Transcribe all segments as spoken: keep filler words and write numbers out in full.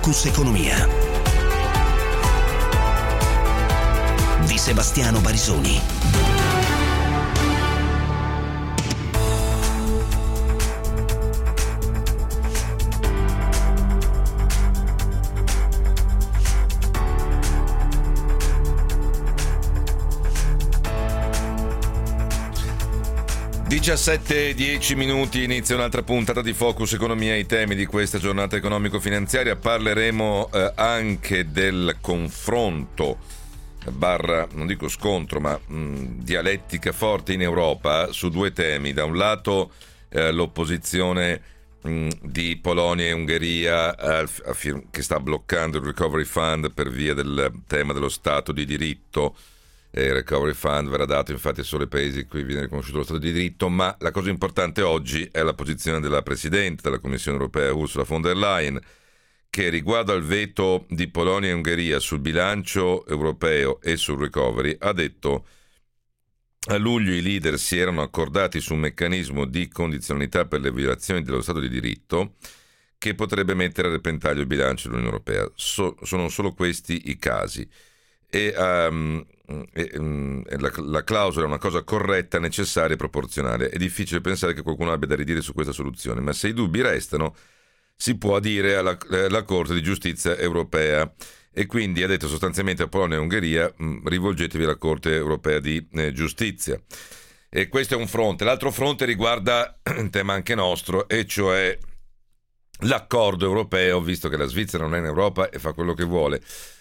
Focus Economia di Sebastiano Barisoni. diciassette e dieci minuti, inizia un'altra puntata di Focus Economia. I temi di questa giornata economico-finanziaria: parleremo eh, anche del confronto barra, non dico scontro, ma mh, dialettica forte in Europa su due temi. Da un lato eh, l'opposizione mh, di Polonia e Ungheria eh, affirm- che sta bloccando il Recovery Fund per via del tema dello Stato di diritto. Il Recovery Fund verrà dato infatti solo ai paesi in cui viene riconosciuto lo Stato di diritto, ma la cosa importante oggi è la posizione della Presidente della Commissione Europea, Ursula von der Leyen, che riguardo al veto di Polonia e Ungheria sul bilancio europeo e sul recovery ha detto: a luglio i leader si erano accordati su un meccanismo di condizionalità per le violazioni dello Stato di diritto che potrebbe mettere a repentaglio il bilancio dell'Unione Europea. So, sono solo questi i casi. E, um, e um, la, la clausola è una cosa corretta, necessaria e proporzionale. È difficile pensare che qualcuno abbia da ridire su questa soluzione, ma se i dubbi restano si può adire alla, alla Corte di Giustizia Europea, e quindi ha detto sostanzialmente a Polonia e Ungheria: mh, rivolgetevi alla Corte Europea di eh, Giustizia. E questo è un fronte. L'altro fronte riguarda un tema anche nostro, e cioè l'accordo europeo, visto che la Svizzera non è in Europa e fa quello che vuole.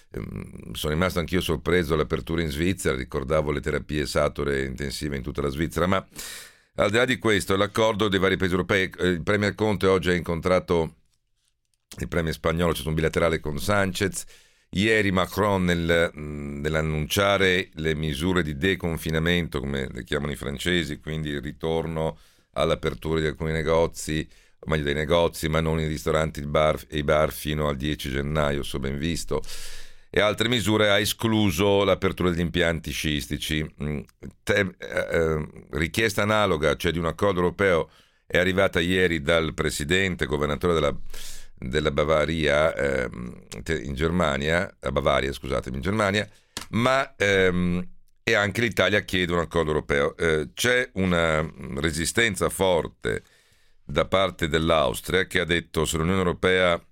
Sono rimasto anch'io sorpreso all'apertura in Svizzera, ricordavo le terapie satore intensive in tutta la Svizzera, ma al di là di questo, l'accordo dei vari paesi europei. Il premier Conte oggi ha incontrato il premier spagnolo, c'è stato un bilaterale con Sanchez. Ieri Macron nel, nell'annunciare le misure di deconfinamento, come le chiamano i francesi, quindi il ritorno all'apertura di alcuni negozi, o meglio dei negozi, ma non i ristoranti e i bar fino al dieci gennaio, so ben visto, e altre misure, ha escluso l'apertura degli impianti sciistici. Te, eh, richiesta analoga, cioè di un accordo europeo, è arrivata ieri dal presidente governatore della, della Bavaria eh, in Germania, a Bavaria, scusatemi, in Germania, ma ehm, e anche l'Italia chiede un accordo europeo. Eh, c'è una resistenza forte da parte dell'Austria, che ha detto: se l'Unione Europea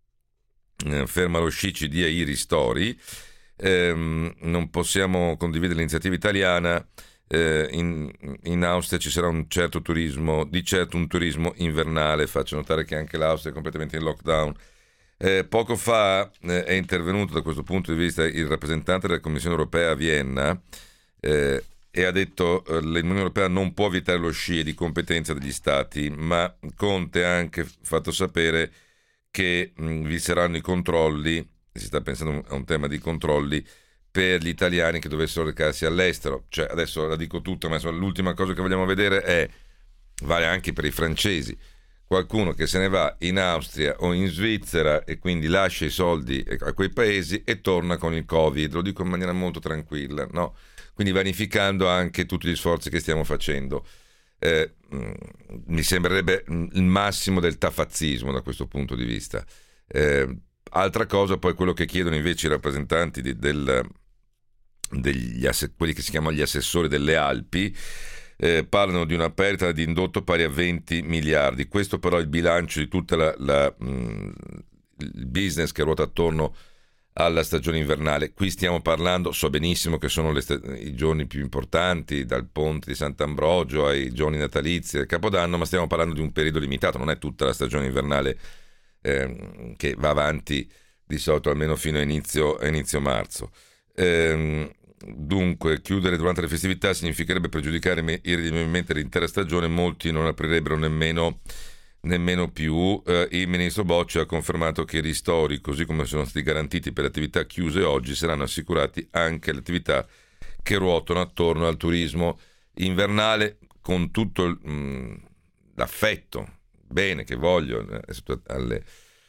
eh, ferma lo sci, ci dia i ristori, ehm, non possiamo condividere l'iniziativa italiana, eh, in, in Austria ci sarà un certo turismo, di certo un turismo invernale. Faccio notare che anche l'Austria è completamente in lockdown. Eh, poco fa eh, è intervenuto da questo punto di vista il rappresentante della Commissione Europea a Vienna, eh, e ha detto che l'Unione Europea non può vietare lo sci, è di competenza degli Stati, ma Conte ha anche fatto sapere che mh, vi saranno i controlli, si sta pensando a un tema di controlli per gli italiani che dovessero recarsi all'estero. Cioè, adesso la dico tutta, ma insomma, l'ultima cosa che vogliamo vedere è, vale anche per i francesi, qualcuno che se ne va in Austria o in Svizzera e quindi lascia i soldi a quei paesi e torna con il Covid. Lo dico in maniera molto tranquilla, no? Quindi vanificando anche tutti gli sforzi che stiamo facendo. Eh, mi sembrerebbe il massimo del tafazzismo da questo punto di vista. Eh, altra cosa poi quello che chiedono invece i rappresentanti di, del, degli ass- quelli che si chiamano gli assessori delle Alpi, eh, parlano di una perdita di indotto pari a venti miliardi. Questo però è il bilancio di tutta la, la mh, il business che ruota attorno alla stagione invernale. Qui stiamo parlando, so benissimo che sono le st- i giorni più importanti, dal ponte di Sant'Ambrogio ai giorni natalizi e Capodanno, ma stiamo parlando di un periodo limitato, non è tutta la stagione invernale eh, che va avanti di solito almeno fino a inizio, a inizio marzo. Eh, dunque chiudere durante le festività significherebbe pregiudicare irrimediabilmente l'intera stagione. Molti non aprirebbero nemmeno nemmeno più. Eh, il ministro Bocci ha confermato che i ristori, così come sono stati garantiti per le attività chiuse oggi, saranno assicurati anche alle attività che ruotano attorno al turismo invernale, con tutto il, mh, l'affetto bene che voglio eh, alle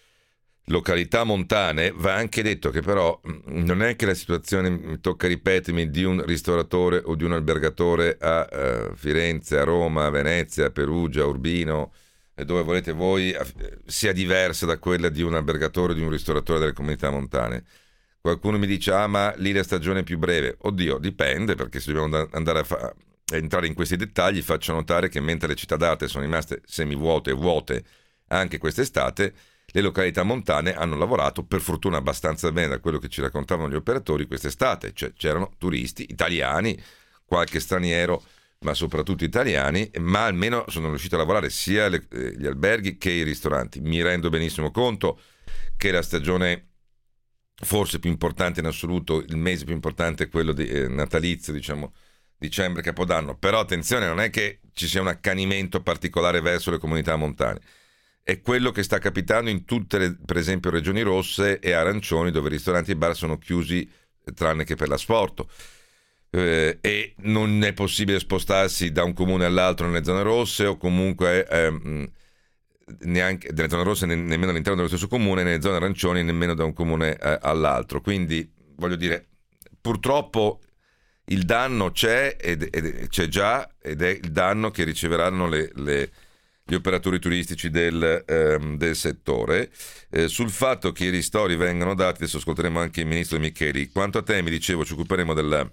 località montane. Va anche detto che però non è che la situazione, mi tocca ripetermi, di un ristoratore o di un albergatore a uh, Firenze, a Roma, a Venezia, a Perugia, a Urbino, dove volete voi sia diversa da quella di un albergatore o di un ristoratore delle comunità montane. Qualcuno mi dice, ah ma lì la stagione è più breve. Oddio, dipende, perché se dobbiamo andare a, fa- a entrare in questi dettagli faccio notare che mentre le città d'arte sono rimaste semivuote e vuote anche quest'estate, le località montane hanno lavorato per fortuna abbastanza bene, da quello che ci raccontavano gli operatori quest'estate, cioè c'erano turisti italiani, qualche straniero, ma soprattutto italiani, ma almeno sono riusciti a lavorare sia le, eh, gli alberghi che i ristoranti. Mi rendo benissimo conto che la stagione forse più importante in assoluto, il mese più importante è quello di, eh, natalizio, diciamo dicembre, Capodanno, però attenzione, non è che ci sia un accanimento particolare verso le comunità montane. È quello che sta capitando in tutte le, per esempio, regioni rosse e arancioni, dove ristoranti e bar sono chiusi tranne che per l'asporto. Eh, e non è possibile spostarsi da un comune all'altro nelle zone rosse, o comunque ehm, neanche nelle zone rosse ne, nemmeno all'interno dello stesso comune, nelle zone arancioni nemmeno da un comune eh, all'altro. Quindi voglio dire, purtroppo il danno c'è ed, ed c'è già, ed è il danno che riceveranno le, le, gli operatori turistici del, ehm, del settore. Eh, sul fatto che i ristori vengano dati, adesso ascolteremo anche il ministro Micheli. Quanto a te, mi dicevo, ci occuperemo della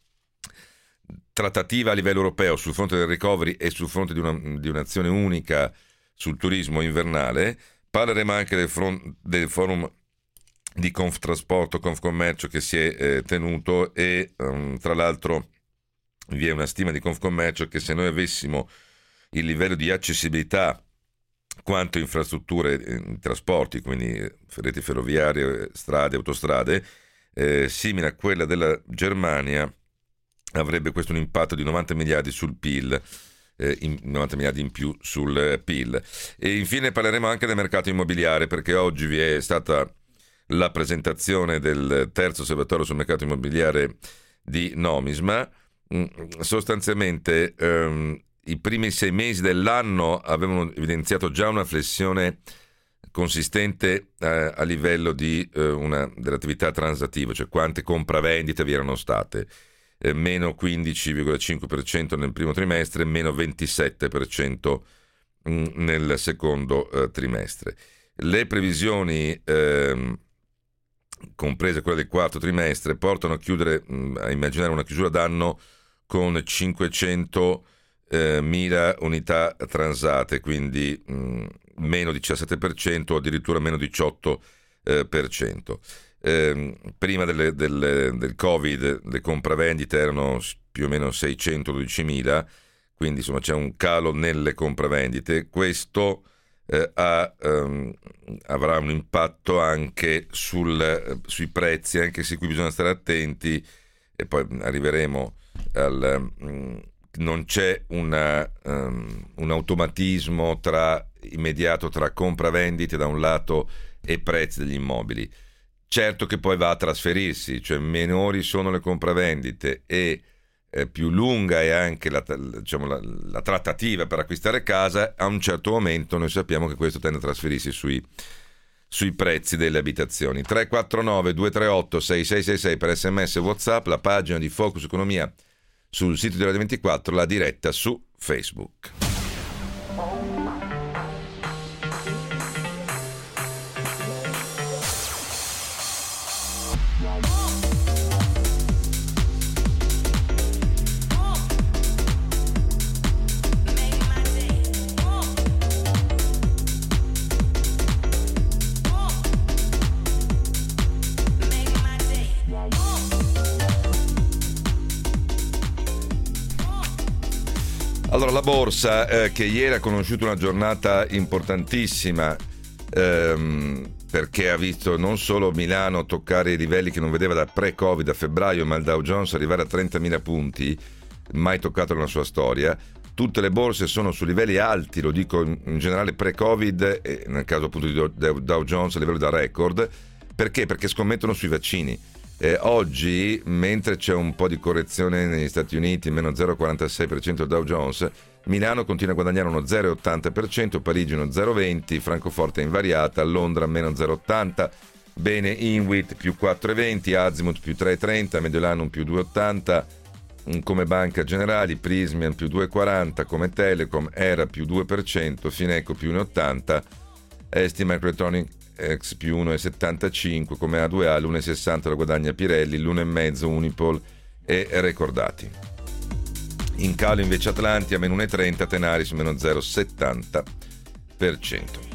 trattativa a livello europeo sul fronte del recovery e sul fronte di, una, di un'azione unica sul turismo invernale. Parleremo anche del, front, del forum di Conftrasporto, Confcommercio che si è eh, tenuto, e um, tra l'altro vi è una stima di Confcommercio che se noi avessimo il livello di accessibilità quanto infrastrutture in trasporti, quindi reti ferroviarie, strade, autostrade, eh, simile a quella della Germania, avrebbe questo un impatto di novanta miliardi sul P I L, eh, in, novanta miliardi in più sul eh, P I L. E infine parleremo anche del mercato immobiliare, perché oggi vi è stata la presentazione del terzo osservatorio sul mercato immobiliare di Nomisma. Mm, sostanzialmente ehm, i primi sei mesi dell'anno avevano evidenziato già una flessione consistente eh, a livello di eh, una, dell'attività transattiva, cioè quante compravendite vi erano state. Eh, meno quindici virgola cinque per cento nel primo trimestre, meno ventisette per cento mh, nel secondo eh, trimestre. Le previsioni, ehm, comprese quelle del quarto trimestre, portano a chiudere, mh, a immaginare una chiusura d'anno con cinquecentomila unità transate, quindi mh, meno diciassette per cento o addirittura meno diciotto per cento. Eh, prima delle, delle, del Covid le compravendite erano più o meno seicentododicimila, quindi insomma c'è un calo nelle compravendite. Questo eh, ha, ehm, avrà un impatto anche sul, eh, sui prezzi, anche se qui bisogna stare attenti, e poi arriveremo al... Mh, non c'è una, um, un automatismo tra, immediato tra compravendite da un lato e prezzi degli immobili. Certo che poi va a trasferirsi, cioè minori sono le compravendite e eh, più lunga è anche la, diciamo, la, la trattativa per acquistare casa, a un certo momento noi sappiamo che questo tende a trasferirsi sui, sui prezzi delle abitazioni. tre quattro nove due tre otto sei sei sei sei per sms e WhatsApp, la pagina di Focus Economia sul sito di Radio ventiquattro, la diretta su Facebook. Allora, la borsa eh, che ieri ha conosciuto una giornata importantissima, ehm, perché ha visto non solo Milano toccare i livelli che non vedeva da pre-Covid a febbraio, ma il Dow Jones arrivare a trentamila punti, mai toccato nella sua storia. Tutte le borse sono su livelli alti, lo dico in, in generale pre-Covid, e nel caso appunto di Dow Jones a livello da record. Perché? Perché scommettono sui vaccini. Eh, oggi, mentre c'è un po' di correzione negli Stati Uniti, meno zero virgola quarantasei per cento il Dow Jones, Milano continua a guadagnare uno zero virgola ottanta per cento, Parigi uno zero virgola venti per cento, Francoforte è invariata, Londra meno zero virgola ottanta per cento, bene Inwit più quattro virgola venti per cento, Azimut più tre virgola trenta per cento, Mediolanum più due virgola ottanta per cento, come Banca Generali, Prysmian più due virgola quaranta, come Telecom, Era più due per cento, Fineco più uno virgola ottanta, S T Microelectronics più uno virgola settantacinque, come A due A l'uno virgola sessanta lo guadagna Pirelli, l'uno virgola cinque Unipol e Recordati. In calo invece Atlantia meno uno virgola trenta, Tenaris meno zero virgola settanta per cento.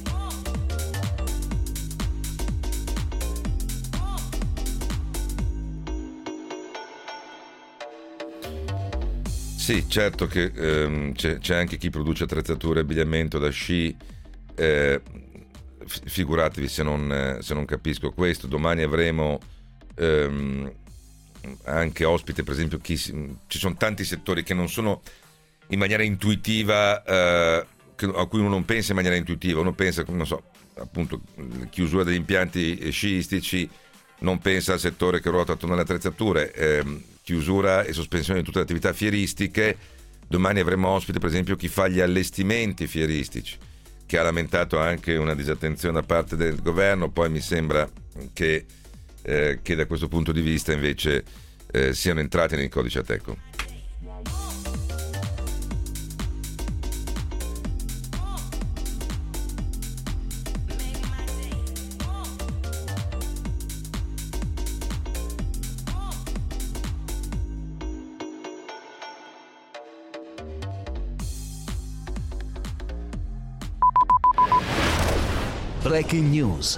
Sì, certo che ehm, c'è, c'è anche chi produce attrezzature e abbigliamento da sci, eh, f- figuratevi se non, eh, se non capisco questo. Domani avremo ehm, anche ospite, per esempio, chi si, ci sono tanti settori che non sono in maniera intuitiva, eh, che, a cui uno non pensa in maniera intuitiva, uno pensa, non so, appunto, chiusura degli impianti sciistici, non pensa al settore che ruota attorno alle attrezzature, ehm, chiusura e sospensione di tutte le attività fieristiche. Domani avremo ospite, per esempio, chi fa gli allestimenti fieristici, che ha lamentato anche una disattenzione da parte del governo. Poi mi sembra che, eh, che da questo punto di vista invece eh, siano entrati nel codice Ateco. Breaking News.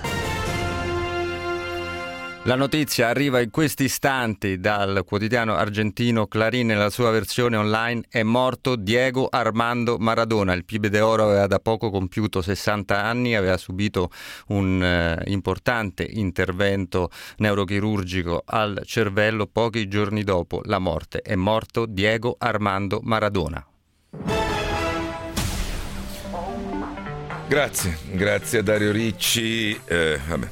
La notizia arriva in questi istanti dal quotidiano argentino Clarín. Nella sua versione online: è morto Diego Armando Maradona. Il pibe d'oro aveva da poco compiuto sessanta anni, aveva subito un eh, importante intervento neurochirurgico al cervello. Pochi giorni dopo la morte è morto Diego Armando Maradona. Grazie, grazie a Dario Ricci, eh, vabbè,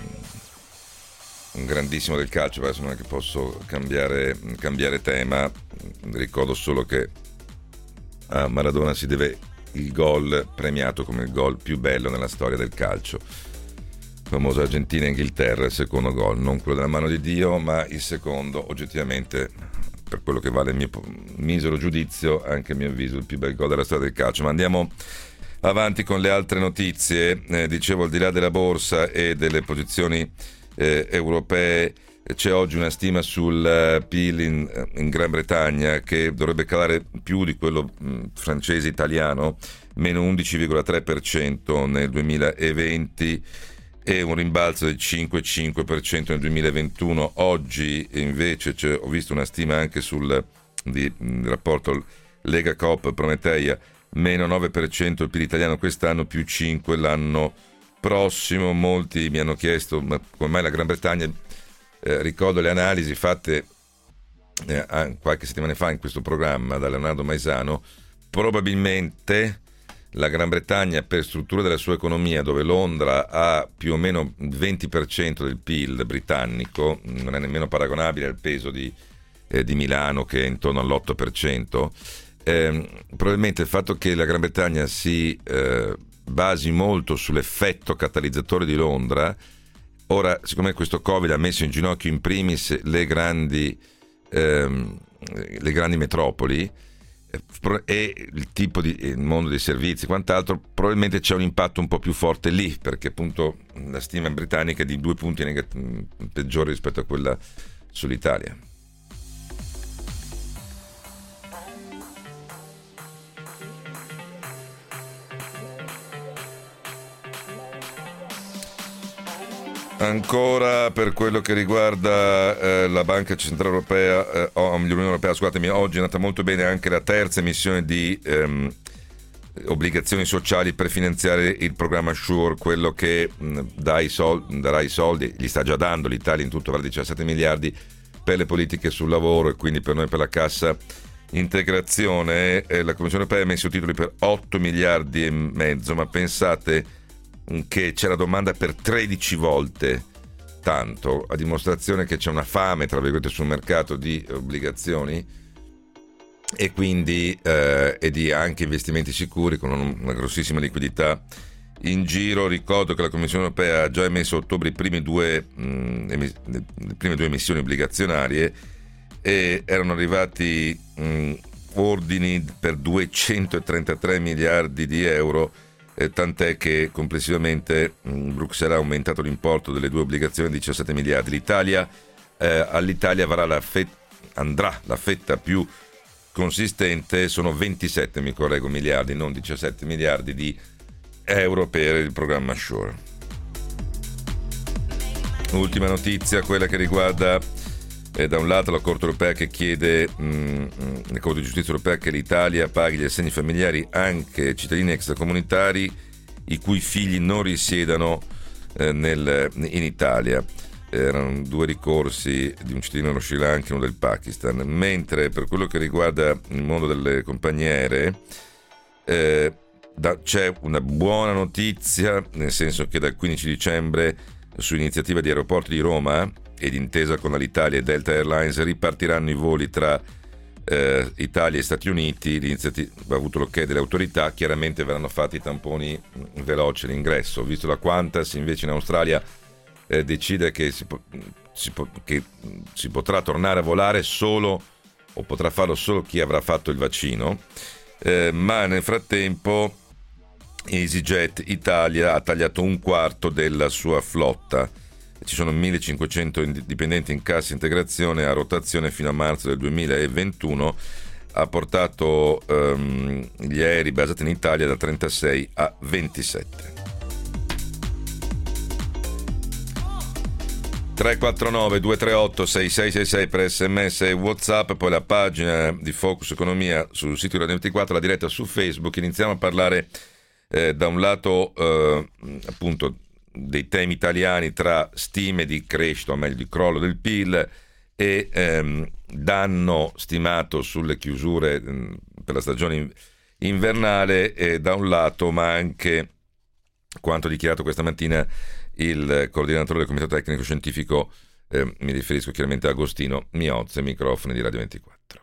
un grandissimo del calcio, adesso non è che posso cambiare, cambiare tema. Ricordo solo che a Maradona si deve il gol premiato come il gol più bello nella storia del calcio, famoso Argentina-Inghilterra, il secondo gol, non quello della mano di Dio, ma il secondo, oggettivamente, per quello che vale il mio misero giudizio, anche a mio avviso il più bel gol della storia del calcio. Ma andiamo avanti con le altre notizie. Eh, dicevo, al di là della borsa e delle posizioni eh, europee, c'è oggi una stima sul uh, P I L in, in Gran Bretagna che dovrebbe calare più di quello mh, francese-italiano, meno undici virgola tre per cento nel duemilaventi e un rimbalzo del cinque virgola cinque per cento nel duemilaventuno. Oggi invece c'è, ho visto una stima anche sul di, di rapporto Lega Coop Prometeia, meno nove per cento il P I L italiano quest'anno, più cinque per cento l'anno prossimo. Molti mi hanno chiesto ma come mai la Gran Bretagna. Eh, ricordo le analisi fatte eh, qualche settimana fa in questo programma da Leonardo Maisano. Probabilmente la Gran Bretagna, per struttura della sua economia, dove Londra ha più o meno il venti per cento del P I L britannico, non è nemmeno paragonabile al peso di, eh, di Milano, che è intorno all'otto per cento. Eh, probabilmente il fatto che la Gran Bretagna si eh, basi molto sull'effetto catalizzatore di Londra, ora siccome questo Covid ha messo in ginocchio in primis le grandi, ehm, le grandi metropoli eh, e il tipo di il mondo dei servizi e quant'altro, probabilmente c'è un impatto un po' più forte lì, perché appunto la stima britannica è di due punti negat- peggiore rispetto a quella sull'Italia. Ancora per quello che riguarda eh, la Banca Centrale Europea, eh, oh, l'Unione Europea, scusatemi, oggi è andata molto bene anche la terza emissione di ehm, obbligazioni sociali per finanziare il programma SURE, quello che mh, dà i soldi, darà i soldi, gli sta già dando, l'Italia in tutto avrà diciassette miliardi per le politiche sul lavoro e quindi per noi per la cassa integrazione. Eh, la Commissione Europea ha messo titoli per otto miliardi e mezzo, ma pensate che c'è la domanda per tredici volte tanto, a dimostrazione che c'è una fame, tra virgolette, sul mercato di obbligazioni e quindi eh, e di anche investimenti sicuri con una grossissima liquidità in giro. Ricordo che la Commissione Europea ha già emesso a ottobre i primi due, mh, emis- le prime due emissioni obbligazionarie e erano arrivati mh, ordini per duecentotrentatré miliardi di euro, eh, tant'è che complessivamente mh, Bruxelles ha aumentato l'importo delle due obbligazioni a diciassette miliardi. L'Italia, eh, all'Italia varrà la fet- andrà la fetta più consistente, sono ventisette, mi correggo, miliardi, non diciassette miliardi di euro per il programma Shore. Ultima notizia, quella che riguarda eh, da un lato la Corte europea che chiede, mh, la Corte di giustizia europea, che l'Italia paghi gli assegni familiari anche ai cittadini extracomunitari i cui figli non risiedano eh, nel, in Italia. Erano due ricorsi di un cittadino dello Sri Lanka e uno del Pakistan. Mentre per quello che riguarda il mondo delle compagnie aeree, eh, da, c'è una buona notizia, nel senso che dal quindici dicembre, su iniziativa di Aeroporti di Roma ed intesa con Alitalia e Delta Airlines, ripartiranno i voli tra eh, Italia e Stati Uniti. L'iniziativa ha avuto l'ok delle autorità, chiaramente verranno fatti i tamponi veloci all'ingresso. Visto la Qantas invece in Australia Eh, decide che si, po- si, po- che si potrà tornare a volare solo, o potrà farlo solo chi avrà fatto il vaccino, eh, ma nel frattempo EasyJet Italia ha tagliato un quarto della sua flotta. Ci sono millecinquecento dipendenti in cassa integrazione a rotazione fino a marzo del duemilaventuno. Ha portato ehm, gli aerei basati in Italia da trentasei a ventisette. tre quattro nove due tre otto sei sei sei sei per sms e WhatsApp, poi la pagina di Focus Economia sul sito Radio ventiquattro, la diretta su Facebook. Iniziamo a parlare eh, da un lato eh, appunto dei temi italiani, tra stime di crescita, o meglio di crollo del P I L, e ehm, danno stimato sulle chiusure mh, per la stagione invernale eh, da un lato, ma anche quanto dichiarato questa mattina il coordinatore del Comitato Tecnico Scientifico, eh, mi riferisco chiaramente a Agostino Miozzi, microfoni di Radio ventiquattro.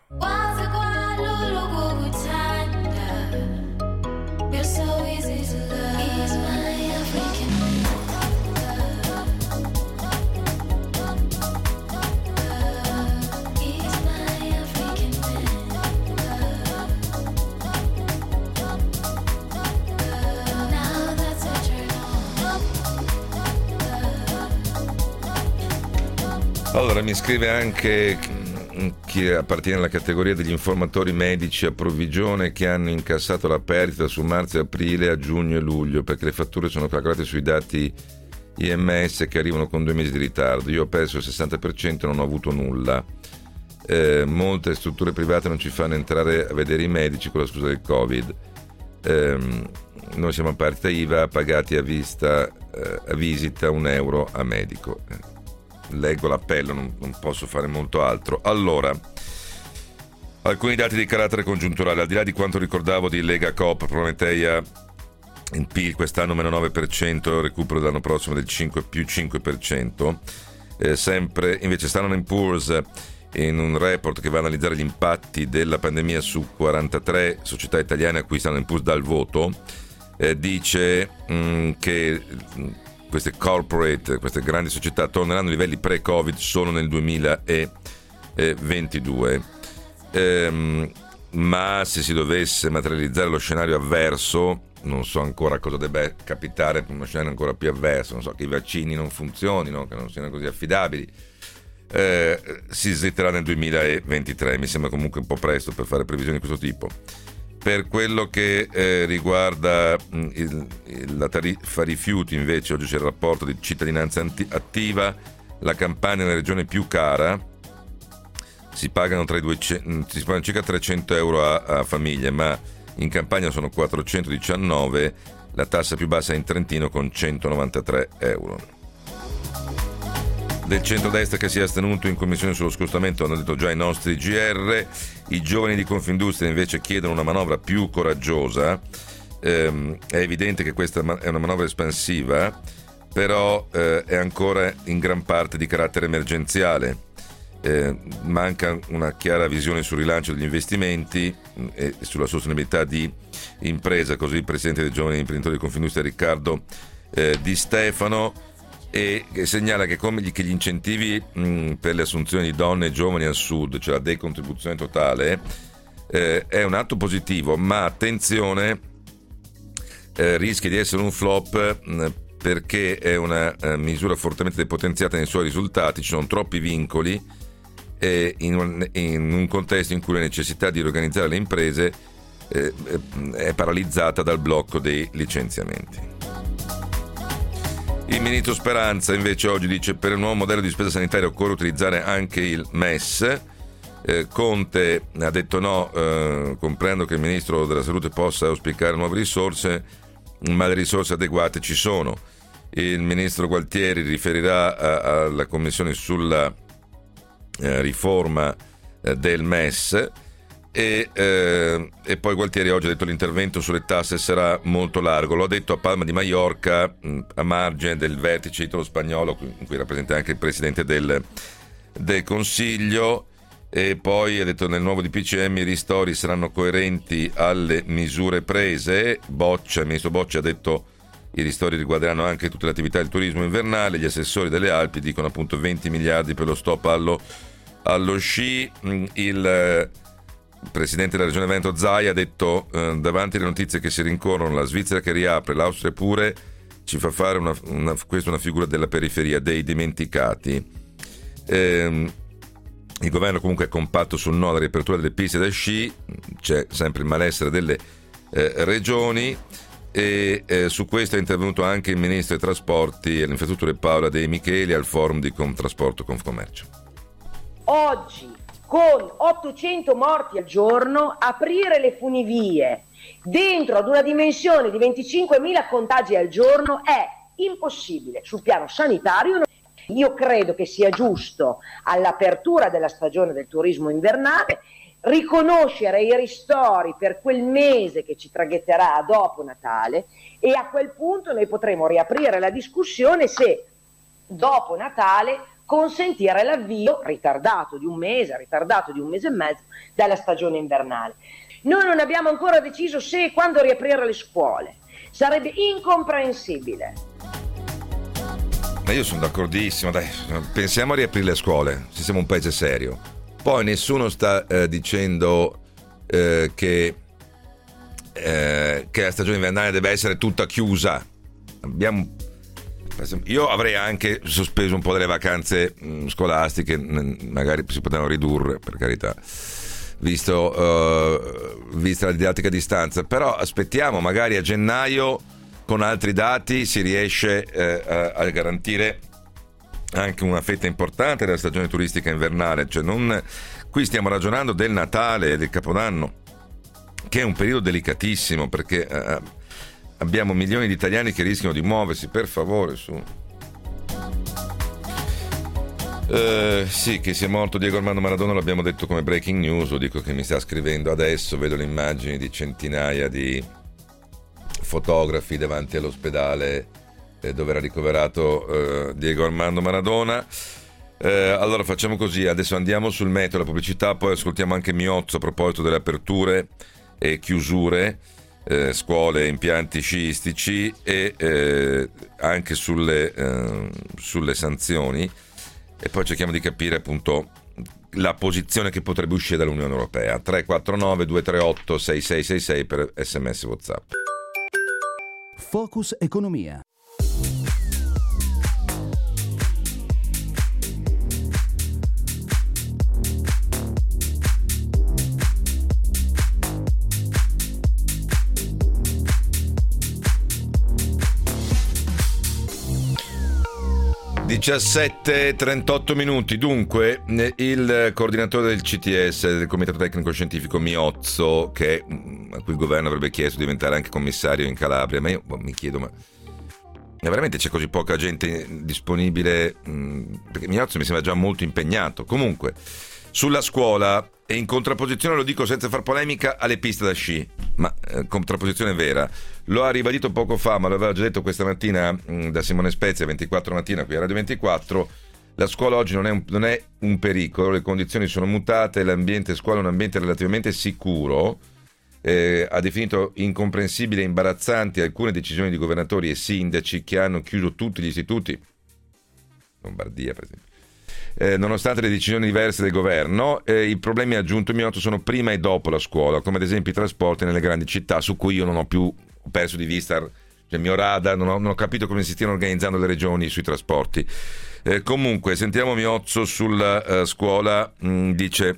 Allora, mi scrive anche chi appartiene alla categoria degli informatori medici a provvigione che hanno incassato la perdita su marzo e aprile, a giugno e luglio, perché le fatture sono calcolate sui dati I M S che arrivano con due mesi di ritardo. Io ho perso il sessanta per cento e non ho avuto nulla. Eh, molte strutture private non ci fanno entrare a vedere i medici con la scusa del Covid. Eh, noi siamo a partita I V A, pagati a vista, eh, a visita un euro a medico. Eh. Leggo l'appello, non, non posso fare molto altro. Allora, alcuni dati di carattere congiunturale, al di là di quanto ricordavo di Lega Coop, Prometeia, il P I L quest'anno meno nove per cento, recupero dell'anno prossimo del cinque più cinque per cento. Eh, sempre invece Standard and Poor's, in un report che va a analizzare gli impatti della pandemia su quarantatré società italiane a cui Standard and Poor's dà il voto, eh, dice mh, che queste corporate, queste grandi società torneranno a livelli pre-Covid solo nel duemilaventidue. Ehm, ma se si dovesse materializzare lo scenario avverso, non so ancora cosa debba capitare, uno scenario ancora più avverso, non so, che i vaccini non funzionino, che non siano così affidabili, eh, si slitterà nel duemilaventitré. Mi sembra comunque un po' presto per fare previsioni di questo tipo. Per quello che eh, riguarda mh, il, il, la tariffa rifiuti, invece, oggi c'è il rapporto di cittadinanza anti- attiva. La Campania è la regione più cara, si pagano, tra i duecento, si pagano circa trecento euro a, a famiglia, ma in Campania sono quattrocentodiciannove, la tassa più bassa è in Trentino con centonovantatré euro. Del centrodestra che si è astenuto in commissione sullo scostamento, hanno detto già i nostri G R. I giovani di Confindustria invece chiedono una manovra più coraggiosa. Ehm, è evidente che questa è una manovra espansiva, però eh, è ancora in gran parte di carattere emergenziale. Eh, manca una chiara visione sul rilancio degli investimenti mh, e sulla sostenibilità di impresa. Così il presidente dei giovani imprenditori di Confindustria, Riccardo eh, Di Stefano. e segnala che come gli, che gli incentivi mh, per le assunzioni di donne e giovani al sud, cioè la decontribuzione totale, eh, è un atto positivo, ma attenzione, eh, rischia di essere un flop mh, perché è una eh, misura fortemente depotenziata nei suoi risultati, ci sono troppi vincoli eh, in, un, in un contesto in cui la necessità di riorganizzare le imprese eh, è paralizzata dal blocco dei licenziamenti. Il ministro Speranza invece oggi dice: per il nuovo modello di spesa sanitaria occorre utilizzare anche il M E S. eh, Conte ha detto no, eh, comprendo che il ministro della salute possa auspicare nuove risorse, ma le risorse adeguate ci sono. Il ministro Gualtieri riferirà a, alla commissione sulla eh, riforma eh, del M E S. E, eh, e poi Gualtieri oggi ha detto l'intervento sulle tasse sarà molto largo, lo ha detto a Palma di Mallorca mh, a margine del vertice italo-spagnolo in cui rappresenta anche il presidente del, del Consiglio. E poi ha detto nel nuovo D P C M i ristori saranno coerenti alle misure prese. Boccia, il ministro Boccia ha detto i ristori riguarderanno anche tutte le attività del turismo invernale. Gli assessori delle Alpi dicono appunto venti miliardi per lo stop allo, allo sci. Il Il presidente della regione Veneto Zaia ha detto eh, davanti alle notizie che si rincorrono, la Svizzera che riapre, l'Austria pure, ci fa fare una, una, questa è una figura della periferia, dei dimenticati. Eh, il governo comunque è compatto sul no alla riapertura delle piste da sci, c'è sempre il malessere delle eh, regioni e eh, su questo è intervenuto anche il ministro dei trasporti e le infrastrutture Paola De Micheli al forum di Conftrasporto Confcommercio. Oggi con ottocento morti al giorno, aprire le funivie dentro ad una dimensione di venticinquemila contagi al giorno è impossibile sul piano sanitario. Io credo che sia giusto all'apertura della stagione del turismo invernale riconoscere i ristori per quel mese che ci traghetterà dopo Natale e a quel punto noi potremo riaprire la discussione se dopo Natale consentire l'avvio ritardato di un mese, ritardato di un mese e mezzo dalla stagione invernale. Noi non abbiamo ancora deciso se e quando riaprire le scuole. Sarebbe incomprensibile. Ma io sono d'accordissimo, dai, pensiamo a riaprire le scuole, se siamo un paese serio. Poi nessuno sta eh, dicendo eh, che, eh, che la stagione invernale deve essere tutta chiusa. Abbiamo Io avrei anche sospeso un po' delle vacanze mh, scolastiche, mh, magari si potevano ridurre, per carità, visto uh, vista la didattica a distanza, però aspettiamo, magari a gennaio con altri dati si riesce eh, a, a garantire anche una fetta importante della stagione turistica invernale. Cioè non, qui stiamo ragionando del Natale e del Capodanno, che è un periodo delicatissimo perché uh, abbiamo milioni di italiani che rischiano di muoversi, per favore, su. Eh, sì, che sia morto Diego Armando Maradona l'abbiamo detto come breaking news, lo dico che mi sta scrivendo adesso, vedo le immagini di centinaia di fotografi davanti all'ospedale eh, dove era ricoverato eh, Diego Armando Maradona. Eh, allora facciamo così, adesso andiamo sul meteo, la pubblicità, poi ascoltiamo anche Miozzo a proposito delle aperture e chiusure. Eh, scuole, impianti sciistici e eh, anche sulle, eh, sulle sanzioni, e poi cerchiamo di capire appunto la posizione che potrebbe uscire dall'Unione Europea. Tre quattro nove due tre otto sei sei sei sei per sms WhatsApp. Focus Economia. diciassette e trentotto minuti. Dunque, il coordinatore del C T S, del Comitato Tecnico Scientifico Miozzo, che a cui il governo avrebbe chiesto di diventare anche commissario in Calabria, ma io mi chiedo, ma veramente c'è così poca gente disponibile? Perché Miozzo mi sembra già molto impegnato. Comunque, sulla scuola, e in contrapposizione, lo dico senza far polemica, alle piste da sci, ma eh, contrapposizione vera, lo ha ribadito poco fa, ma lo aveva già detto questa mattina mh, da Simone Spezia, ventiquattro mattina qui a Radio ventiquattro. La scuola oggi non è, un, non è un pericolo, le condizioni sono mutate, l'ambiente scuola è un ambiente relativamente sicuro. Eh, ha definito incomprensibili e imbarazzanti alcune decisioni di governatori e sindaci che hanno chiuso tutti gli istituti Lombardia per esempio. Eh, nonostante le decisioni diverse del governo, eh, i problemi aggiunto Miotto sono prima e dopo la scuola, come ad esempio i trasporti nelle grandi città, su cui io non ho più ho perso di vista il mio radar, non ho, non ho capito come si stiano organizzando le regioni sui trasporti. Eh, comunque, sentiamo Miozzo sulla uh, scuola, mh, dice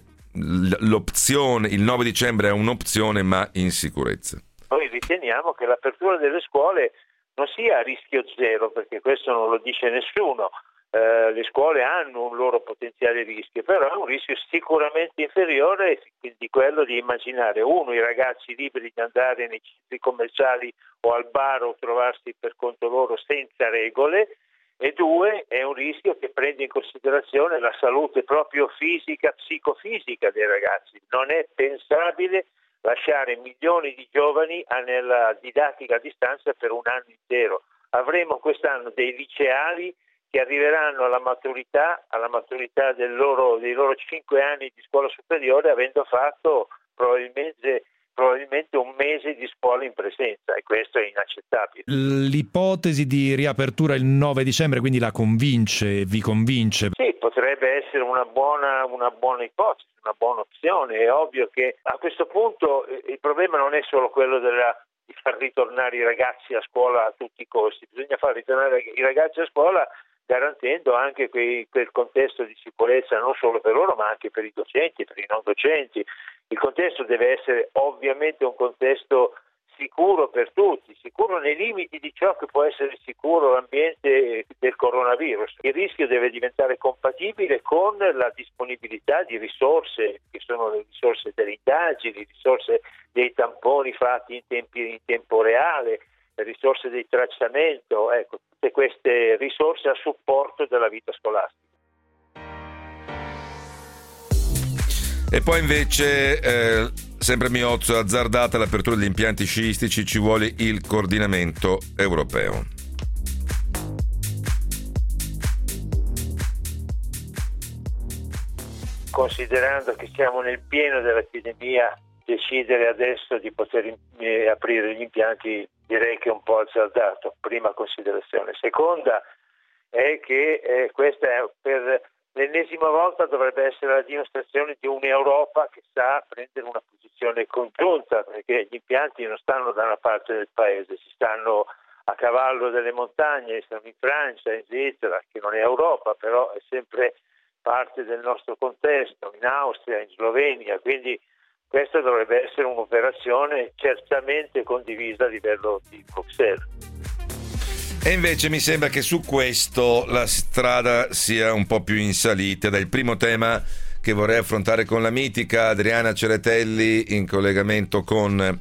l'opzione, il nove dicembre è un'opzione ma in sicurezza. Noi riteniamo che l'apertura delle scuole non sia a rischio zero, perché questo non lo dice nessuno. Eh, le scuole hanno un loro potenziale rischio, però è un rischio sicuramente inferiore di quello di immaginare uno i ragazzi liberi di andare nei centri commerciali o al bar o trovarsi per conto loro senza regole, e due è un rischio che prende in considerazione la salute proprio fisica, psicofisica dei ragazzi. Non è pensabile lasciare milioni di giovani nella didattica a distanza per un anno intero. Avremo quest'anno dei liceali che arriveranno alla maturità, alla maturità del loro, dei loro cinque anni di scuola superiore avendo fatto probabilmente, probabilmente un mese di scuola in presenza, e questo è inaccettabile. L'ipotesi di riapertura il nove dicembre quindi la convince, vi convince? Sì, potrebbe essere una buona, una buona ipotesi, una buona opzione. È ovvio che a questo punto il problema non è solo quello della, di far ritornare i ragazzi a scuola a tutti i costi, bisogna far ritornare i ragazzi a scuola garantendo anche quei, quel contesto di sicurezza non solo per loro ma anche per i docenti e per i non docenti. Il contesto deve essere ovviamente un contesto sicuro per tutti, sicuro nei limiti di ciò che può essere sicuro l'ambiente del coronavirus. Il rischio deve diventare compatibile con la disponibilità di risorse, che sono le risorse delle indagini, risorse dei tamponi fatti in, tempi, in tempo reale, le risorse di tracciamento, ecco, tutte queste risorse a supporto della vita scolastica. E poi invece, eh, sempre Miozzo, azzardata l'apertura degli impianti sciistici, ci vuole il coordinamento europeo. Considerando che siamo nel pieno dell'epidemia, decidere adesso di poter eh, aprire gli impianti direi che è un po' azzardato, prima considerazione. Seconda è che eh, questa è per l'ennesima volta dovrebbe essere la dimostrazione di un'Europa che sa prendere una posizione congiunta, perché gli impianti non stanno da una parte del paese, si stanno a cavallo delle montagne, stanno in Francia, in Svizzera, che non è Europa, però è sempre parte del nostro contesto, in Austria, in Slovenia, quindi questa dovrebbe essere un'operazione certamente condivisa a livello di Bruxelles. E invece mi sembra che su questo la strada sia un po' più in salita. Dal primo tema che vorrei affrontare con la mitica Adriana Ceretelli, in collegamento con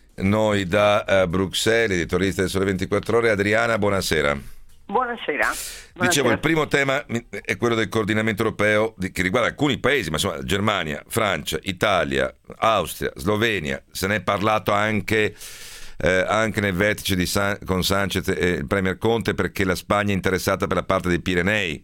noi da uh, Bruxelles, editorista del Sole ventiquattro Ore. Adriana, buonasera. Buonasera. Buonasera. Dicevo, il primo tema è quello del coordinamento europeo che riguarda alcuni paesi, ma insomma Germania, Francia, Italia, Austria, Slovenia. Se ne è parlato anche, eh, anche nel vertice di San, con Sanchez e il Premier Conte, perché la Spagna è interessata per la parte dei Pirenei,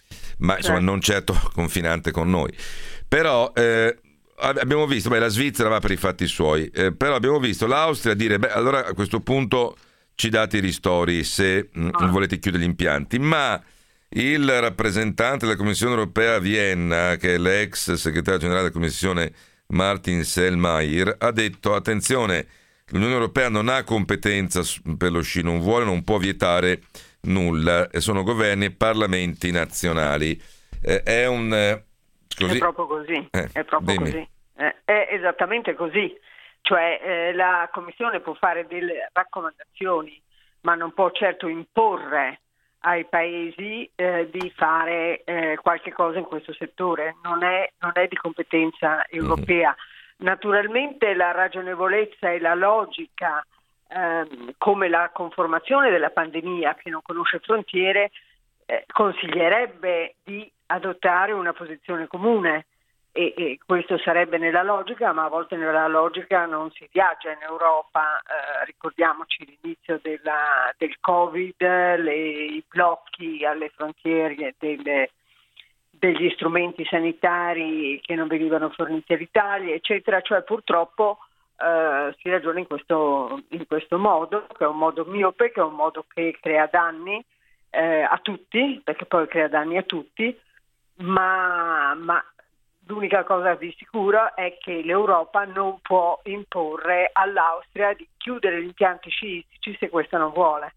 ma insomma non certo confinante con noi. Però eh, abbiamo visto, beh, la Svizzera va per i fatti suoi, eh, però abbiamo visto l'Austria dire, beh, allora a questo punto ci date i ristori se ah. volete chiudere gli impianti, ma il rappresentante della Commissione europea a Vienna, che è l'ex segretario generale della Commissione Martin Selmayr, ha detto attenzione, l'Unione Europea non ha competenza per lo sci, non vuole, non può vietare nulla, sono governi e parlamenti nazionali. Eh, è un eh, così? È proprio così, eh, è proprio dimmi. così, eh, è esattamente così. Cioè eh, la Commissione può fare delle raccomandazioni, ma non può certo imporre ai paesi eh, di fare eh, qualche cosa in questo settore, non è, non è di competenza europea. Mm-hmm. Naturalmente la ragionevolezza e la logica, ehm, come la conformazione della pandemia che non conosce frontiere, eh, consiglierebbe di adottare una posizione comune. E, e questo sarebbe nella logica, ma a volte nella logica non si viaggia in Europa. Eh, ricordiamoci l'inizio della, del Covid, le, i blocchi alle frontiere delle, degli strumenti sanitari che non venivano forniti all'Italia, eccetera. Cioè purtroppo eh, si ragiona in questo, in questo modo, che è un modo miope, che è un modo che crea danni, eh, a tutti, perché poi crea danni a tutti, ma, ma l'unica cosa di sicuro è che l'Europa non può imporre all'Austria di chiudere gli impianti sciistici se questa non vuole.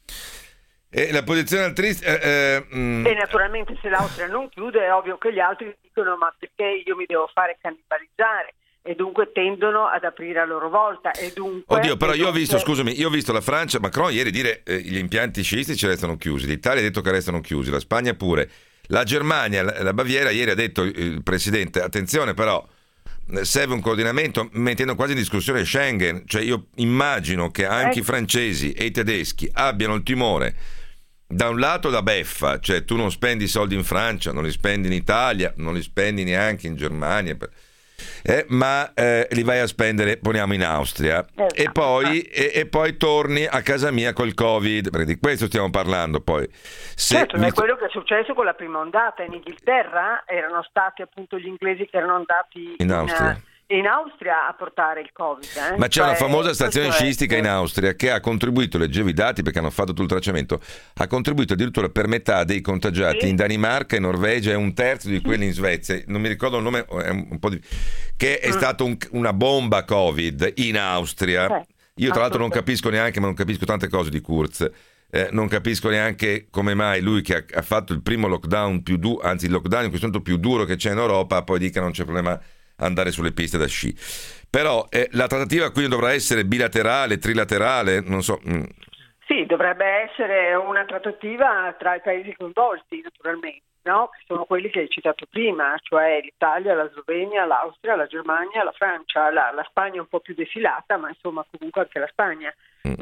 E la posizione altri... Eh, eh, mm. E naturalmente se l'Austria non chiude è ovvio che gli altri dicono ma perché io mi devo fare cannibalizzare, e dunque tendono ad aprire a loro volta. E dunque, Oddio, però e io ho dunque... visto, scusami, io ho visto la Francia, Macron ieri dire eh, gli impianti sciistici restano chiusi, l'Italia ha detto che restano chiusi, la Spagna pure, la Germania, la, la Baviera ieri ha detto il presidente, attenzione però, serve un coordinamento, mettendo quasi in discussione Schengen, cioè io immagino che anche eh. i francesi e i tedeschi abbiano il timore, da un lato la beffa, cioè tu non spendi soldi in Francia, non li spendi in Italia, non li spendi neanche in Germania, per... Eh, ma eh, li vai a spendere, poniamo, in Austria, esatto. e, poi, e, e poi torni a casa mia col Covid, perché di questo stiamo parlando. Poi se certo, mi... è quello che è successo con la prima ondata in Inghilterra, erano stati appunto gli inglesi che erano andati in Austria in, in Austria a portare il Covid, eh? ma c'è cioè, una famosa stazione sciistica è... in Austria che ha contribuito, leggevo i dati perché hanno fatto tutto il tracciamento, ha contribuito addirittura per metà dei contagiati sì. in Danimarca, in Norvegia e un terzo di quelli in Svezia, non mi ricordo il nome, è un po' di... che è mm. stato un, una bomba Covid in Austria. eh, io tra l'altro non capisco neanche, ma non capisco tante cose di Kurz, eh, non capisco neanche come mai lui che ha, ha fatto il primo lockdown più duro, anzi il lockdown in questo momento più duro che c'è in Europa, poi dica non c'è problema andare sulle piste da sci. Però eh, la trattativa quindi dovrà essere bilaterale, trilaterale, non so. Mm. Sì, dovrebbe essere una trattativa tra i paesi coinvolti, naturalmente, no? Che sono quelli che hai citato prima, cioè l'Italia, la Slovenia, l'Austria, la Germania, la Francia, la, la Spagna un po' più defilata, ma insomma comunque anche la Spagna.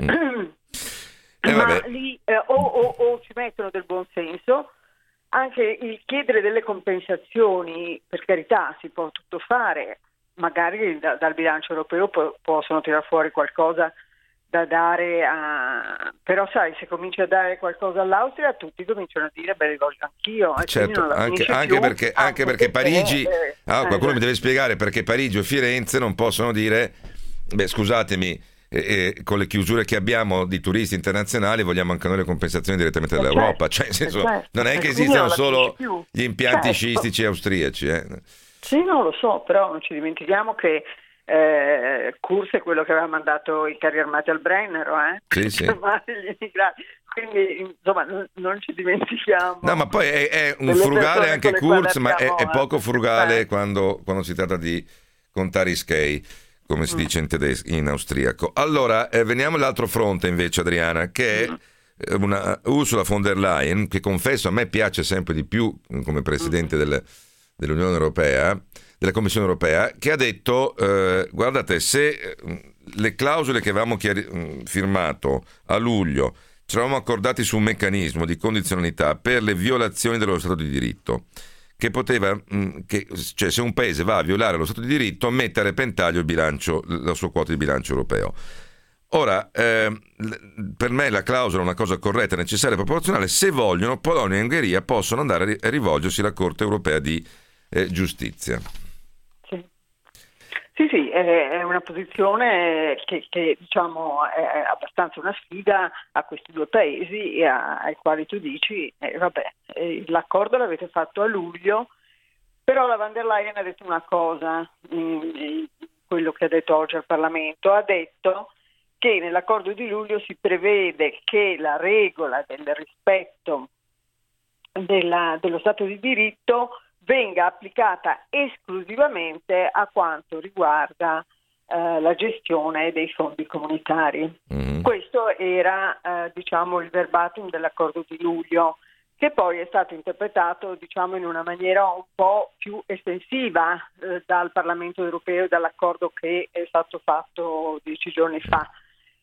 eh, ma lì eh, o, o, o ci mettono del buon senso. Anche il chiedere delle compensazioni, per carità, si può tutto fare, magari da, dal bilancio europeo po- possono tirar fuori qualcosa da dare a... però sai, se cominci a dare qualcosa all'Austria tutti cominciano a dire beh, li voglio anch'io. Certo, anche, anche, più, perché, anche, anche perché Parigi, eh, ah, qualcuno eh, mi deve spiegare perché Parigi o Firenze non possono dire beh scusatemi, E, e con le chiusure che abbiamo di turisti internazionali vogliamo anche noi le compensazioni direttamente dall'Europa, cioè nel senso, non è che esistano solo gli impianti certo. sciistici austriaci eh. Sì, non lo so, però non ci dimentichiamo che eh, Kurz è quello che aveva mandato i carri armati al Brennero eh? sì, sì. gli immigrati. Quindi insomma non, non ci dimentichiamo. No, ma poi è, è un frugale anche Kurz, ma è, è poco frugale quando, quando si tratta di contare i skei, come si dice in tedesco, in austriaco. Allora, eh, veniamo all'altro fronte invece, Adriana, che è una Ursula von der Leyen, che confesso a me piace sempre di più come Presidente del, dell'Unione Europea, della Commissione Europea, che ha detto, eh, guardate, se le clausole che avevamo chiari- firmato a luglio, ci eravamo accordati su un meccanismo di condizionalità per le violazioni dello Stato di diritto, che poteva, che, cioè se un paese va a violare lo Stato di diritto, mette a repentaglio il bilancio, la sua quota di bilancio europeo. Ora, eh, per me la clausola è una cosa corretta, necessaria e proporzionale. Se vogliono, Polonia e Ungheria possono andare a rivolgersi alla Corte Europea di eh, Giustizia. Sì, sì, sì, è una posizione che, che diciamo è abbastanza una sfida a questi due paesi e a, ai quali tu dici, eh, vabbè, eh, l'accordo l'avete fatto a luglio, però la von der Leyen ha detto una cosa, in, in quello che ha detto oggi al Parlamento, ha detto che nell'accordo di luglio si prevede che la regola del rispetto della, dello Stato di diritto venga applicata esclusivamente a quanto riguarda eh, la gestione dei fondi comunitari. Mm. Questo era eh, diciamo il verbatim dell'accordo di luglio, che poi è stato interpretato diciamo in una maniera un po' più estensiva eh, dal Parlamento europeo e dall'accordo che è stato fatto dieci giorni fa.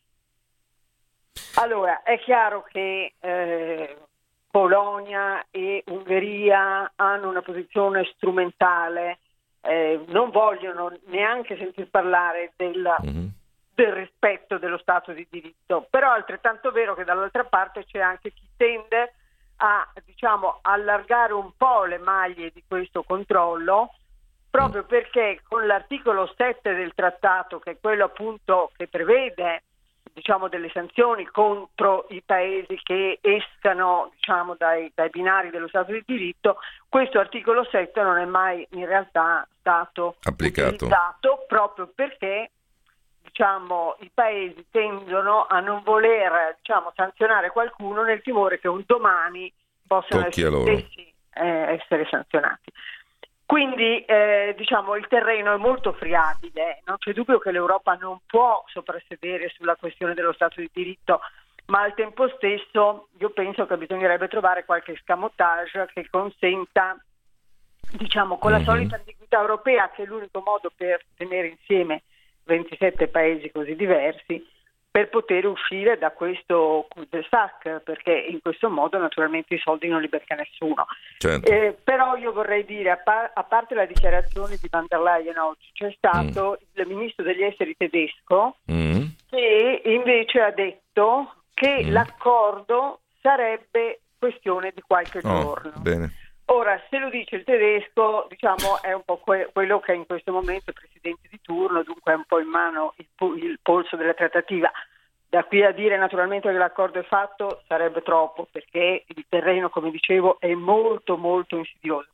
Allora, è chiaro che eh, Polonia e Ungheria hanno una posizione strumentale, eh, non vogliono neanche sentir parlare del, mm-hmm. del rispetto dello Stato di diritto, però è altrettanto vero che dall'altra parte c'è anche chi tende a diciamo allargare un po' le maglie di questo controllo, proprio perché con l'articolo sette del trattato, che è quello appunto che prevede diciamo, delle sanzioni contro i paesi che escano, diciamo, dai, dai binari dello Stato di diritto, questo articolo sette non è mai in realtà stato applicato, utilizzato, proprio perché, diciamo, i paesi tendono a non voler, diciamo, sanzionare qualcuno nel timore che un domani possano tocchi essere, a loro. stessi, eh, essere sanzionati. Quindi eh, diciamo il terreno è molto friabile, non c'è dubbio che l'Europa non può soprassedere sulla questione dello Stato di diritto, ma al tempo stesso io penso che bisognerebbe trovare qualche escamotage che consenta, diciamo, con la mm-hmm. solita ambiguità europea, che è l'unico modo per tenere insieme ventisette paesi così diversi, per poter uscire da questo cul-de-sac, perché in questo modo naturalmente i soldi non li becca nessuno. Certo. Eh, però io vorrei dire, a, par- a parte la dichiarazione di van der Leyen oggi, c'è stato mm. il ministro degli esteri tedesco mm. che invece ha detto che mm. l'accordo sarebbe questione di qualche oh, giorno. Bene. Ora, se lo dice il tedesco, diciamo, è un po' que- quello che è in questo momento il presidente di turno, dunque è un po' in mano il, po- il polso della trattativa. Da qui a dire naturalmente che l'accordo è fatto sarebbe troppo, perché il terreno, come dicevo, è molto molto insidioso.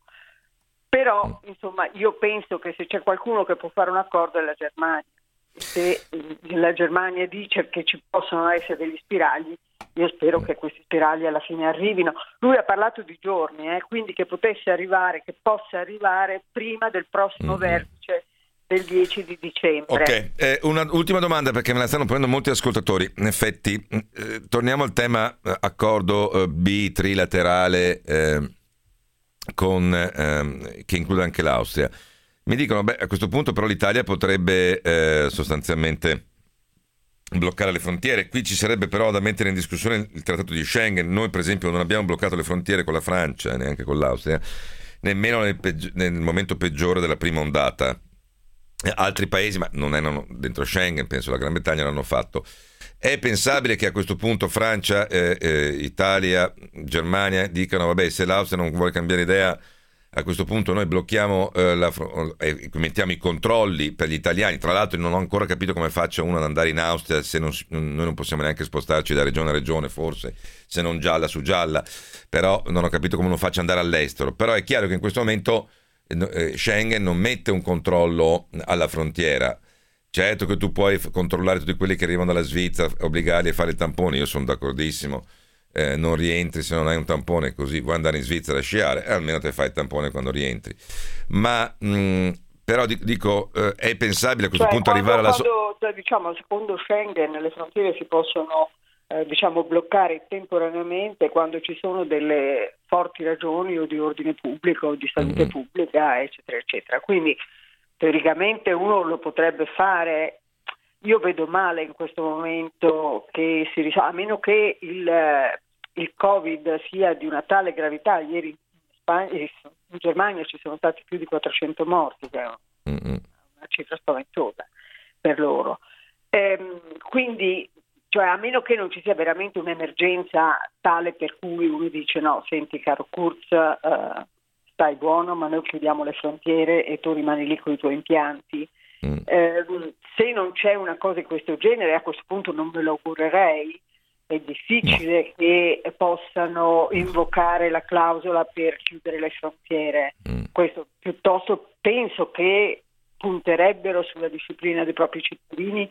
Però, insomma, io penso che se c'è qualcuno che può fare un accordo è la Germania. Se la Germania dice che ci possono essere degli spiragli, io spero che questi spiragli alla fine arrivino. Lui ha parlato di giorni, eh, quindi che potesse arrivare, che possa arrivare prima del prossimo mm-hmm. vertice del dieci di dicembre. Ok, eh, una ultima domanda, perché me la stanno ponendo molti ascoltatori. In effetti, eh, torniamo al tema eh, accordo eh, B trilaterale eh, con, eh, che include anche l'Austria. Mi dicono, beh, a questo punto però l'Italia potrebbe eh, sostanzialmente bloccare le frontiere. Qui ci sarebbe però da mettere in discussione il trattato di Schengen. Noi per esempio non abbiamo bloccato le frontiere con la Francia, neanche con l'Austria, nemmeno nel, peggi- nel momento peggiore della prima ondata. Altri paesi, ma non erano dentro Schengen, penso la Gran Bretagna l'hanno fatto. È pensabile che a questo punto Francia, eh, eh, Italia, Germania dicano vabbè, se l'Austria non vuole cambiare idea, a questo punto noi blocchiamo eh, la, eh, mettiamo i controlli per gli italiani. Tra l'altro non ho ancora capito come faccia uno ad andare in Austria se non, noi non possiamo neanche spostarci da regione a regione, forse, se non gialla su gialla, però non ho capito come uno faccia andare all'estero. Però è chiaro che in questo momento eh, Schengen non mette un controllo alla frontiera. Certo che tu puoi f- controllare tutti quelli che arrivano dalla Svizzera, obbligarli a fare il tampone, io sono d'accordissimo. Eh, non rientri se non hai un tampone, così vuoi andare in Svizzera a sciare, eh, almeno te fai il tampone quando rientri. Ma mh, però dico, eh, è pensabile a questo cioè, punto quando, arrivare alla quando, so- diciamo, secondo Schengen le frontiere si possono eh, diciamo bloccare temporaneamente quando ci sono delle forti ragioni o di ordine pubblico o di salute mm-hmm. pubblica, eccetera eccetera. Quindi teoricamente uno lo potrebbe fare. Io vedo male in questo momento che si risolva, a meno che il, il Covid sia di una tale gravità. Ieri in, Spagna, in Germania ci sono stati più di quattrocento morti, che è una cifra spaventosa per loro. Ehm, quindi, cioè, a meno che non ci sia veramente un'emergenza tale per cui uno dice no, senti caro Kurz, eh, stai buono, ma noi chiudiamo le frontiere e tu rimani lì con i tuoi impianti. Mm. Eh, se non c'è una cosa di questo genere, a questo punto non me lo augurerei. È difficile no. che possano invocare la clausola per chiudere le frontiere. Mm. Questo piuttosto penso che punterebbero sulla disciplina dei propri cittadini,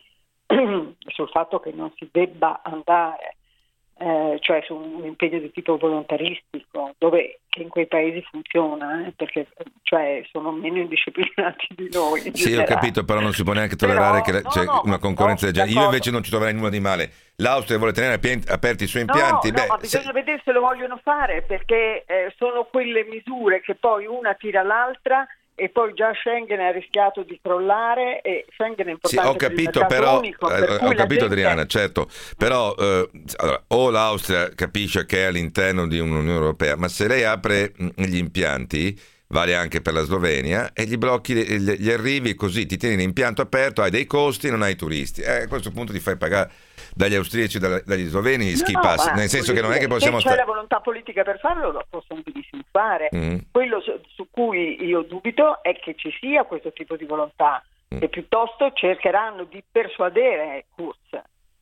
sul fatto che non si debba andare, eh, cioè su un impegno di tipo volontaristico, dove che in quei paesi funziona, eh, perché cioè sono meno indisciplinati di noi. In sì, generale. Ho capito, però non si può neanche tollerare però, che no, c'è no, una concorrenza del genere. Io invece non ci troverei nulla di male. L'Austria vuole tenere aperti i suoi impianti. No, beh, no, ma bisogna se... vedere se lo vogliono fare, perché eh, sono quelle misure che poi una tira l'altra. E poi già Schengen ha rischiato di crollare, e Schengen è importante. Sì, ho capito, per però unico, eh, per ho cui capito gente... Adriana, certo, però eh, allora, o l'Austria capisce che è all'interno di un'Unione Europea, ma se lei apre gli impianti, vale anche per la Slovenia, e gli blocchi gli, gli arrivi, così ti tieni l'impianto aperto, hai dei costi, non hai turisti, eh, a questo punto ti fai pagare dagli austriaci, dagli sloveni gli ski no, pass, no, nel senso che non è che possiamo se c'è stare... la volontà politica per farlo, lo possono benissimo fare. Mm. Quello su, su cui io dubito è che ci sia questo tipo di volontà, mm. che piuttosto cercheranno di persuadere Kurz,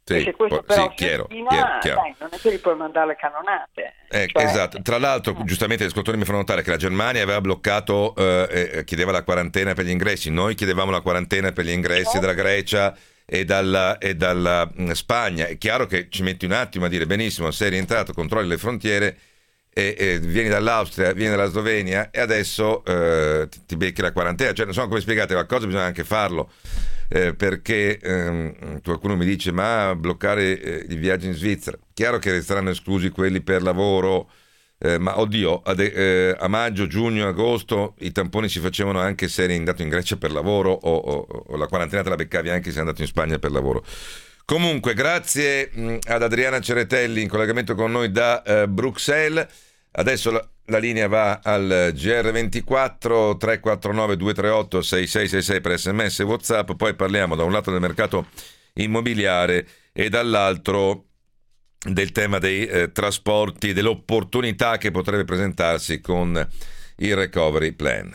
Sì, se questo po- però sì, chiaro, Fiorentina, chiaro, chiaro. dai, non è che gli puoi mandare le cannonate. Eh, Cioè, esatto, tra l'altro eh. giustamente gli ascoltatori mi fanno notare che la Germania aveva bloccato, eh, eh, chiedeva la quarantena per gli ingressi, noi chiedevamo la quarantena per gli ingressi Certo. dalla Grecia e dalla, e dalla mh, Spagna. È chiaro che ci metti un attimo a dire benissimo, sei rientrato, controlli le frontiere, e, e vieni dall'Austria, vieni dalla Slovenia e adesso eh, ti, ti becchi la quarantena. Cioè non so come spiegate, qualcosa bisogna anche farlo. Eh, perché ehm, qualcuno mi dice ma bloccare eh, i viaggi in Svizzera, chiaro che resteranno esclusi quelli per lavoro, eh, ma oddio a, de- eh, a maggio, giugno, agosto i tamponi si facevano anche se eri andato in Grecia per lavoro o, o, o la quarantena te la beccavi anche se sei andato in Spagna per lavoro. Comunque grazie mh, ad Adriana Ceretelli in collegamento con noi da eh, Bruxelles. Adesso la, la linea va al G R ventiquattro tre quattro nove due tre otto sei sei sei sei per sms e WhatsApp. Poi parliamo da un lato del mercato immobiliare e dall'altro del tema dei eh, trasporti, dell'opportunità che potrebbe presentarsi con il recovery plan.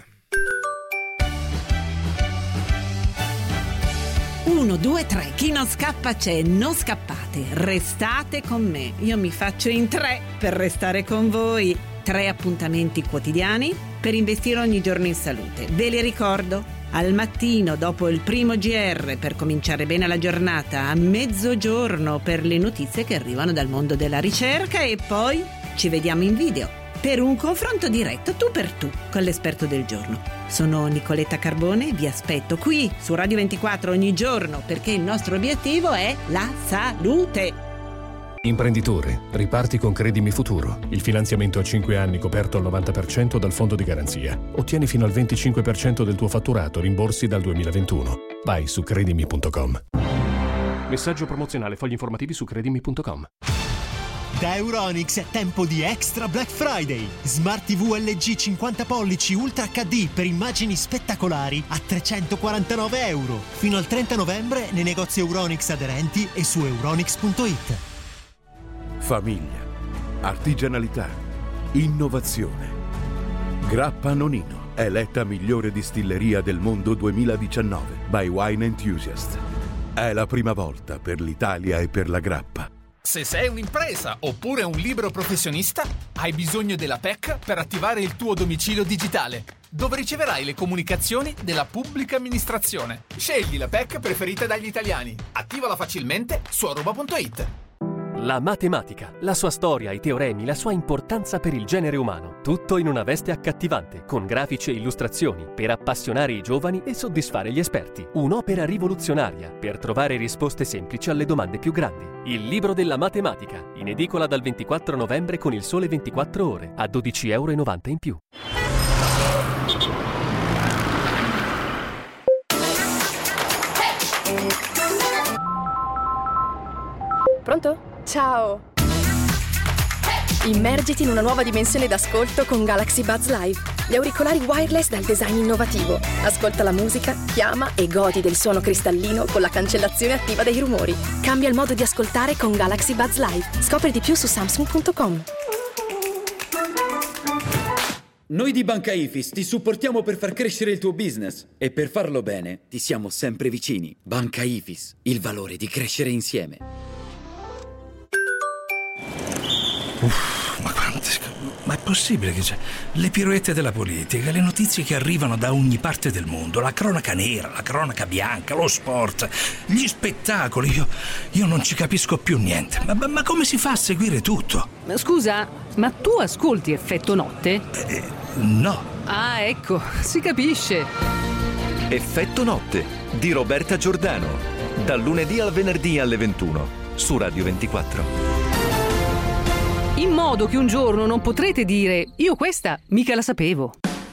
uno, due, tre, chi non scappa c'è, non scappate, restate con me, io mi faccio in tre per restare con voi. Tre appuntamenti quotidiani per investire ogni giorno in salute. Ve li ricordo, al mattino dopo il primo G R per cominciare bene la giornata, a mezzogiorno per le notizie che arrivano dal mondo della ricerca e poi ci vediamo in video per un confronto diretto tu per tu con l'esperto del giorno. Sono Nicoletta Carbone, vi aspetto qui su Radio ventiquattro ogni giorno perché il nostro obiettivo è la salute. Imprenditore, riparti con Credimi Futuro. Il finanziamento a cinque anni coperto al novanta per cento dal fondo di garanzia. Ottieni fino al venticinque per cento del tuo fatturato, rimborsi dal duemilaventuno. Vai su credimi punto com. Messaggio promozionale, fogli informativi su credimi punto com. Da Euronics è tempo di Extra Black Friday. Smart T V L G cinquanta pollici Ultra H D per immagini spettacolari a trecentoquarantanove euro. Fino al trenta novembre nei negozi Euronics aderenti e su euronics punto it. Famiglia, artigianalità, innovazione. Grappa Nonino, eletta migliore distilleria del mondo duemiladiciannove by Wine Enthusiast. È la prima volta per l'Italia e per la grappa. Se sei un'impresa oppure un libero professionista, hai bisogno della P E C per attivare il tuo domicilio digitale, dove riceverai le comunicazioni della pubblica amministrazione. Scegli la P E C preferita dagli italiani. Attivala facilmente su arroba punto it. La matematica, la sua storia, i teoremi, la sua importanza per il genere umano. Tutto in una veste accattivante, con grafici e illustrazioni, per appassionare i giovani e soddisfare gli esperti. Un'opera rivoluzionaria, per trovare risposte semplici alle domande più grandi. Il libro della matematica, in edicola dal ventiquattro novembre con Il Sole ventiquattro Ore, a dodici virgola novanta euro in più. Pronto? Ciao! Immergiti in una nuova dimensione d'ascolto con Galaxy Buds Live. Gli auricolari wireless dal design innovativo. Ascolta la musica, chiama e godi del suono cristallino con la cancellazione attiva dei rumori. Cambia il modo di ascoltare con Galaxy Buds Live. Scopri di più su samsung punto com. Noi di Banca Ifis ti supportiamo per far crescere il tuo business e per farlo bene ti siamo sempre vicini. Banca Ifis, il valore di crescere insieme. Uff, ma quante... Ma è possibile che c'è... Le piroette della politica, le notizie che arrivano da ogni parte del mondo, la cronaca nera, la cronaca bianca, lo sport, gli spettacoli, io, io non ci capisco più niente. Ma, ma come si fa a seguire tutto? Scusa, ma tu ascolti Effetto Notte? Eh, no. Ah, ecco, si capisce. Effetto Notte di Roberta Giordano, dal lunedì al venerdì alle ventuno su Radio ventiquattro. In modo che un giorno non potrete dire io questa mica la sapevo.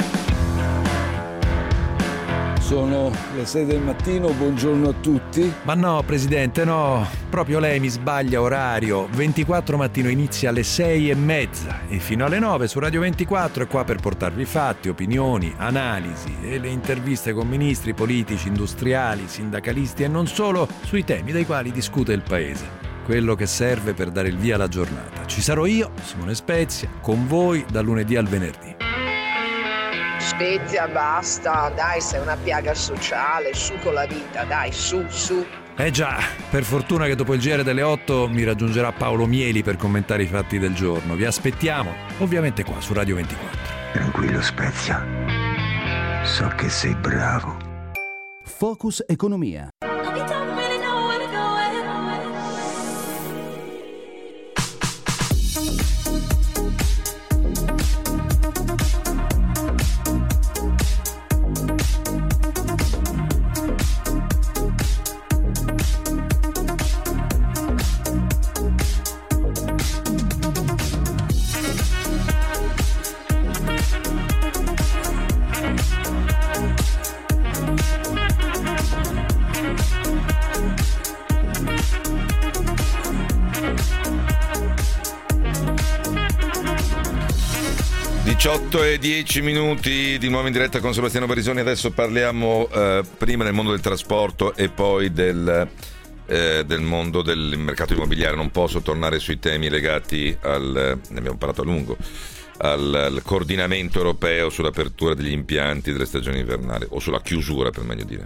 Sono le sei del mattino, buongiorno a tutti. Ma no, Presidente, no, proprio lei mi sbaglia orario. ventiquattro mattino inizia alle sei e mezza e fino alle nove su Radio ventiquattro è qua per portarvi fatti, opinioni, analisi e le interviste con ministri, politici, industriali, sindacalisti e non solo sui temi dei quali discute il Paese. Quello che serve per dare il via alla giornata. Ci sarò io, Simone Spezia, con voi dal lunedì al venerdì. Spezia, basta, dai, sei una piaga sociale, su con la vita, dai, su, su. Eh già, per fortuna che dopo il G R delle otto mi raggiungerà Paolo Mieli per commentare i fatti del giorno. Vi aspettiamo, ovviamente qua su Radio ventiquattro. Tranquillo Spezia, so che sei bravo. Focus Economia. diciotto e dieci minuti di nuovo in diretta con Sebastiano Barisoni. Adesso parliamo eh, prima del mondo del trasporto e poi del, eh, del mondo del mercato immobiliare. Non posso tornare sui temi legati al, ne abbiamo parlato a lungo, al, al coordinamento europeo sull'apertura degli impianti delle stagioni invernali, o sulla chiusura per meglio dire.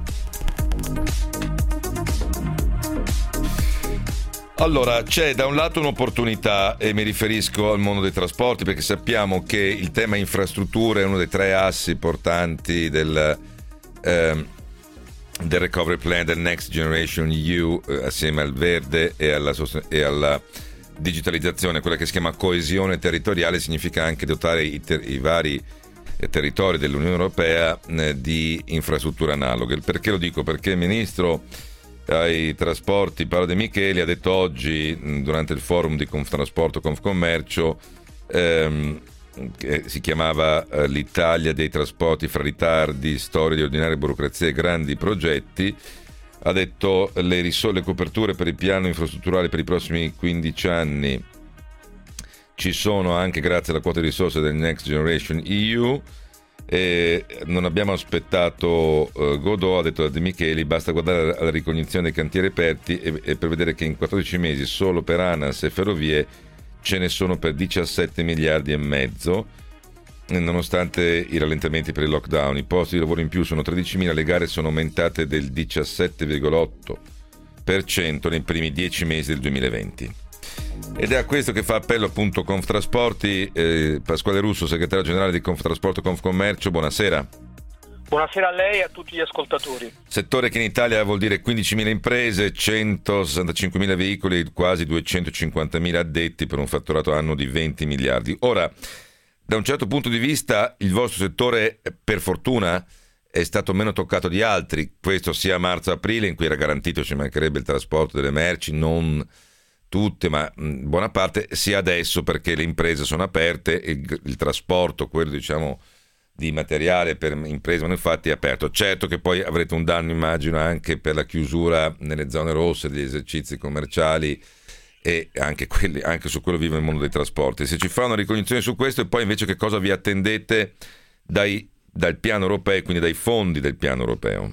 Allora, c'è da un lato un'opportunità, e mi riferisco al mondo dei trasporti, perché sappiamo che il tema infrastrutture è uno dei tre assi portanti del, eh, del Recovery Plan del Next Generation E U, eh, assieme al verde e alla, e alla digitalizzazione. Quella che si chiama coesione territoriale significa anche dotare i, ter- i vari territori dell'Unione Europea eh, di infrastrutture analoghe. Perché lo dico? Perché il ministro ai trasporti Paolo De Micheli ha detto oggi durante il forum di Conftrasporto Confcommercio, ehm, che si chiamava eh, l'Italia dei trasporti fra ritardi, storie di ordinaria burocrazia e grandi progetti, ha detto le, risol- le coperture per il piano infrastrutturale per i prossimi quindici anni ci sono anche grazie alla quota di risorse del Next Generation E U. E non abbiamo aspettato uh, Godot, ha detto De Micheli, basta guardare alla ricognizione dei cantieri aperti e, e per vedere che in quattordici mesi solo per ANAS e Ferrovie ce ne sono per diciassette miliardi e mezzo, e nonostante i rallentamenti per il lockdown. I posti di lavoro in più sono tredicimila, le gare sono aumentate del diciassette virgola otto per cento nei primi dieci mesi del duemilaventi. Ed è a questo che fa appello appunto Conftrasporti. eh, Pasquale Russo, segretario generale di Conftrasporto Confcommercio, buonasera. Buonasera a lei e a tutti gli ascoltatori. Settore che in Italia vuol dire quindicimila imprese, centosessantacinquemila veicoli e quasi duecentocinquantamila addetti per un fatturato anno di venti miliardi. Ora, da un certo punto di vista il vostro settore, per fortuna, è stato meno toccato di altri, questo sia marzo-aprile, in cui era garantito, ci mancherebbe, il trasporto delle merci, non tutte, ma mh, buona parte, sia adesso, perché le imprese sono aperte e il, il trasporto, quello diciamo di materiale per imprese manufatti, è aperto. Certo che poi avrete un danno, immagino, anche per la chiusura nelle zone rosse degli esercizi commerciali, e anche, quelli, anche su quello vive il mondo dei trasporti. Se ci fa una ricognizione su questo, e poi invece che cosa vi attendete dai, dal piano europeo, quindi dai fondi del piano europeo?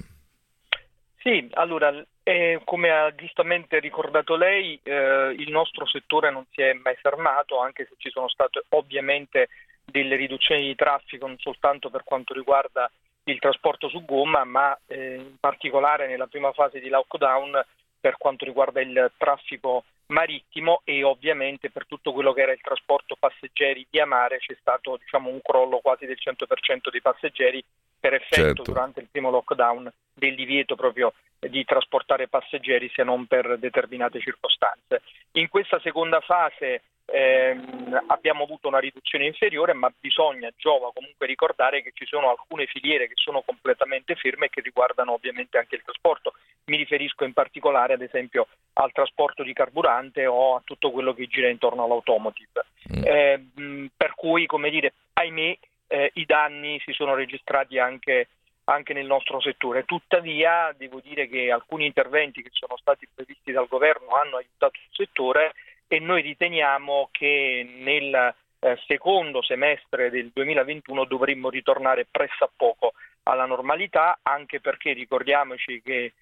Sì, allora, eh, come ha giustamente ricordato lei, eh, il nostro settore non si è mai fermato, anche se ci sono state ovviamente delle riduzioni di traffico, non soltanto per quanto riguarda il trasporto su gomma, ma eh, in particolare nella prima fase di lockdown per quanto riguarda il traffico marittimo, e ovviamente per tutto quello che era il trasporto passeggeri via mare c'è stato, diciamo, un crollo quasi del cento per cento dei passeggeri per effetto, certo, durante il primo lockdown del divieto proprio di trasportare passeggeri se non per determinate circostanze. In questa seconda fase ehm, abbiamo avuto una riduzione inferiore, ma bisogna, giova comunque ricordare che ci sono alcune filiere che sono completamente ferme e che riguardano ovviamente anche il trasporto. Mi riferisco in particolare ad esempio al trasporto di carburante o a tutto quello che gira intorno all'automotive. Mm. Eh, per cui, come dire, ahimè, eh, i danni si sono registrati anche anche nel nostro settore. Tuttavia devo dire che alcuni interventi che sono stati previsti dal governo hanno aiutato il settore, e noi riteniamo che nel eh, secondo semestre del duemilaventuno dovremmo ritornare pressappoco alla normalità, anche perché ricordiamoci che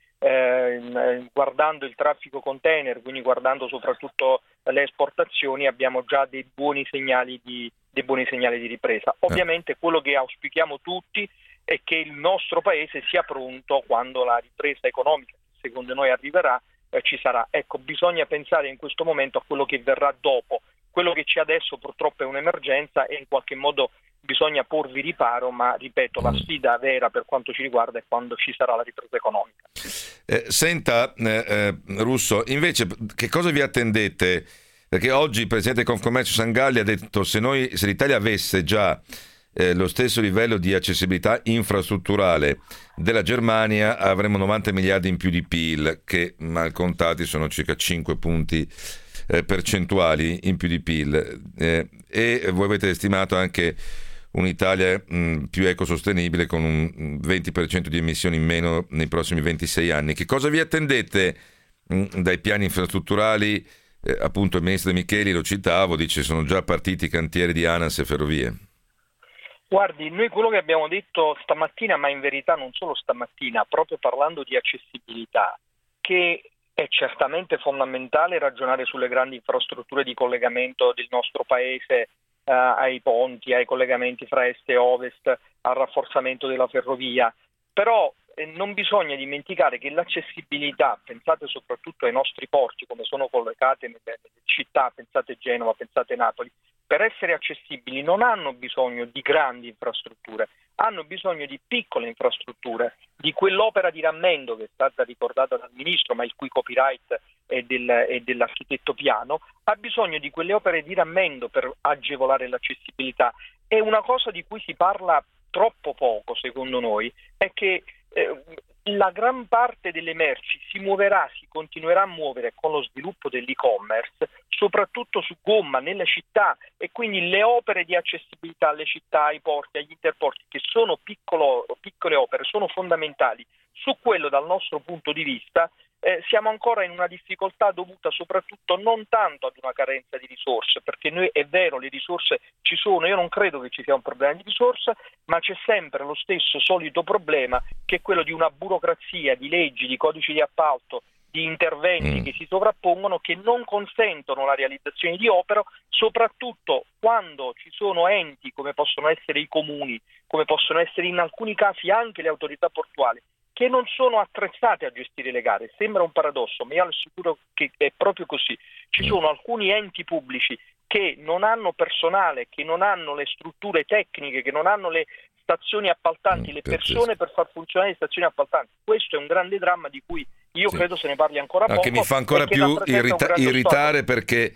eh, guardando il traffico container, quindi guardando soprattutto le esportazioni, abbiamo già dei buoni segnali di, dei buoni segnali di ripresa. Ovviamente quello che auspichiamo tutti è che il nostro paese sia pronto quando la ripresa economica, secondo noi arriverà, eh, ci sarà. Ecco, bisogna pensare in questo momento a quello che verrà dopo. Quello che c'è adesso purtroppo è un'emergenza e in qualche modo bisogna porvi riparo, ma ripeto, la sfida vera per quanto ci riguarda è quando ci sarà la ripresa economica. Eh, senta eh, eh, Russo, invece che cosa vi attendete? Perché oggi il Presidente di Confcommercio Sangalli ha detto se, noi, se l'Italia avesse già eh, lo stesso livello di accessibilità infrastrutturale della Germania avremmo novanta miliardi in più di P I L, che mal contati sono circa cinque punti eh, percentuali in più di P I L, eh, e voi avete stimato anche un'Italia mh, più ecosostenibile con un venti per cento di emissioni in meno nei prossimi ventisei anni. Che cosa vi attendete mh, dai piani infrastrutturali? Eh, appunto il ministro De Micheli, lo citavo, dice sono già partiti i cantieri di ANAS e ferrovie. Guardi, noi quello che abbiamo detto stamattina, ma in verità non solo stamattina, proprio parlando di accessibilità, che è certamente fondamentale ragionare sulle grandi infrastrutture di collegamento del nostro paese, Uh, ai ponti, ai collegamenti fra est e ovest, al rafforzamento della ferrovia, però eh, non bisogna dimenticare che l'accessibilità, pensate soprattutto ai nostri porti, come sono collocate nelle, nelle città, pensate Genova, pensate Napoli, per essere accessibili non hanno bisogno di grandi infrastrutture, hanno bisogno di piccole infrastrutture, di quell'opera di rammendo che è stata ricordata dal Ministro, ma il cui copyright è, del, è dell'architetto Piano, ha bisogno di quelle opere di rammendo per agevolare l'accessibilità. E una cosa di cui si parla troppo poco, secondo noi, è che eh, la gran parte delle merci si muoverà, si continuerà a muovere con lo sviluppo dell'e-commerce, soprattutto su gomma nelle città, e quindi le opere di accessibilità alle città, ai porti, agli interporti, che sono piccolo, piccole opere, sono fondamentali. Su quello, dal nostro punto di vista, eh, siamo ancora in una difficoltà dovuta soprattutto non tanto ad una carenza di risorse, perché noi è vero, le risorse ci sono, io non credo che ci sia un problema di risorse, ma c'è sempre lo stesso solito problema, che è quello di una burocrazia, di leggi, di codici di appalto, di interventi mm. che si sovrappongono, che non consentono la realizzazione di opere, soprattutto quando ci sono enti come possono essere i comuni, come possono essere in alcuni casi anche le autorità portuali, che non sono attrezzate a gestire le gare. Sembra un paradosso, ma io assicuro che è proprio così. Ci sono alcuni enti pubblici che non hanno personale, che non hanno le strutture tecniche, che non hanno le stazioni appaltanti, le persone per far funzionare le stazioni appaltanti. Questo è un grande dramma di cui io sì. credo se ne parli ancora no, poco. Che mi fa ancora più irrita- irritare perché,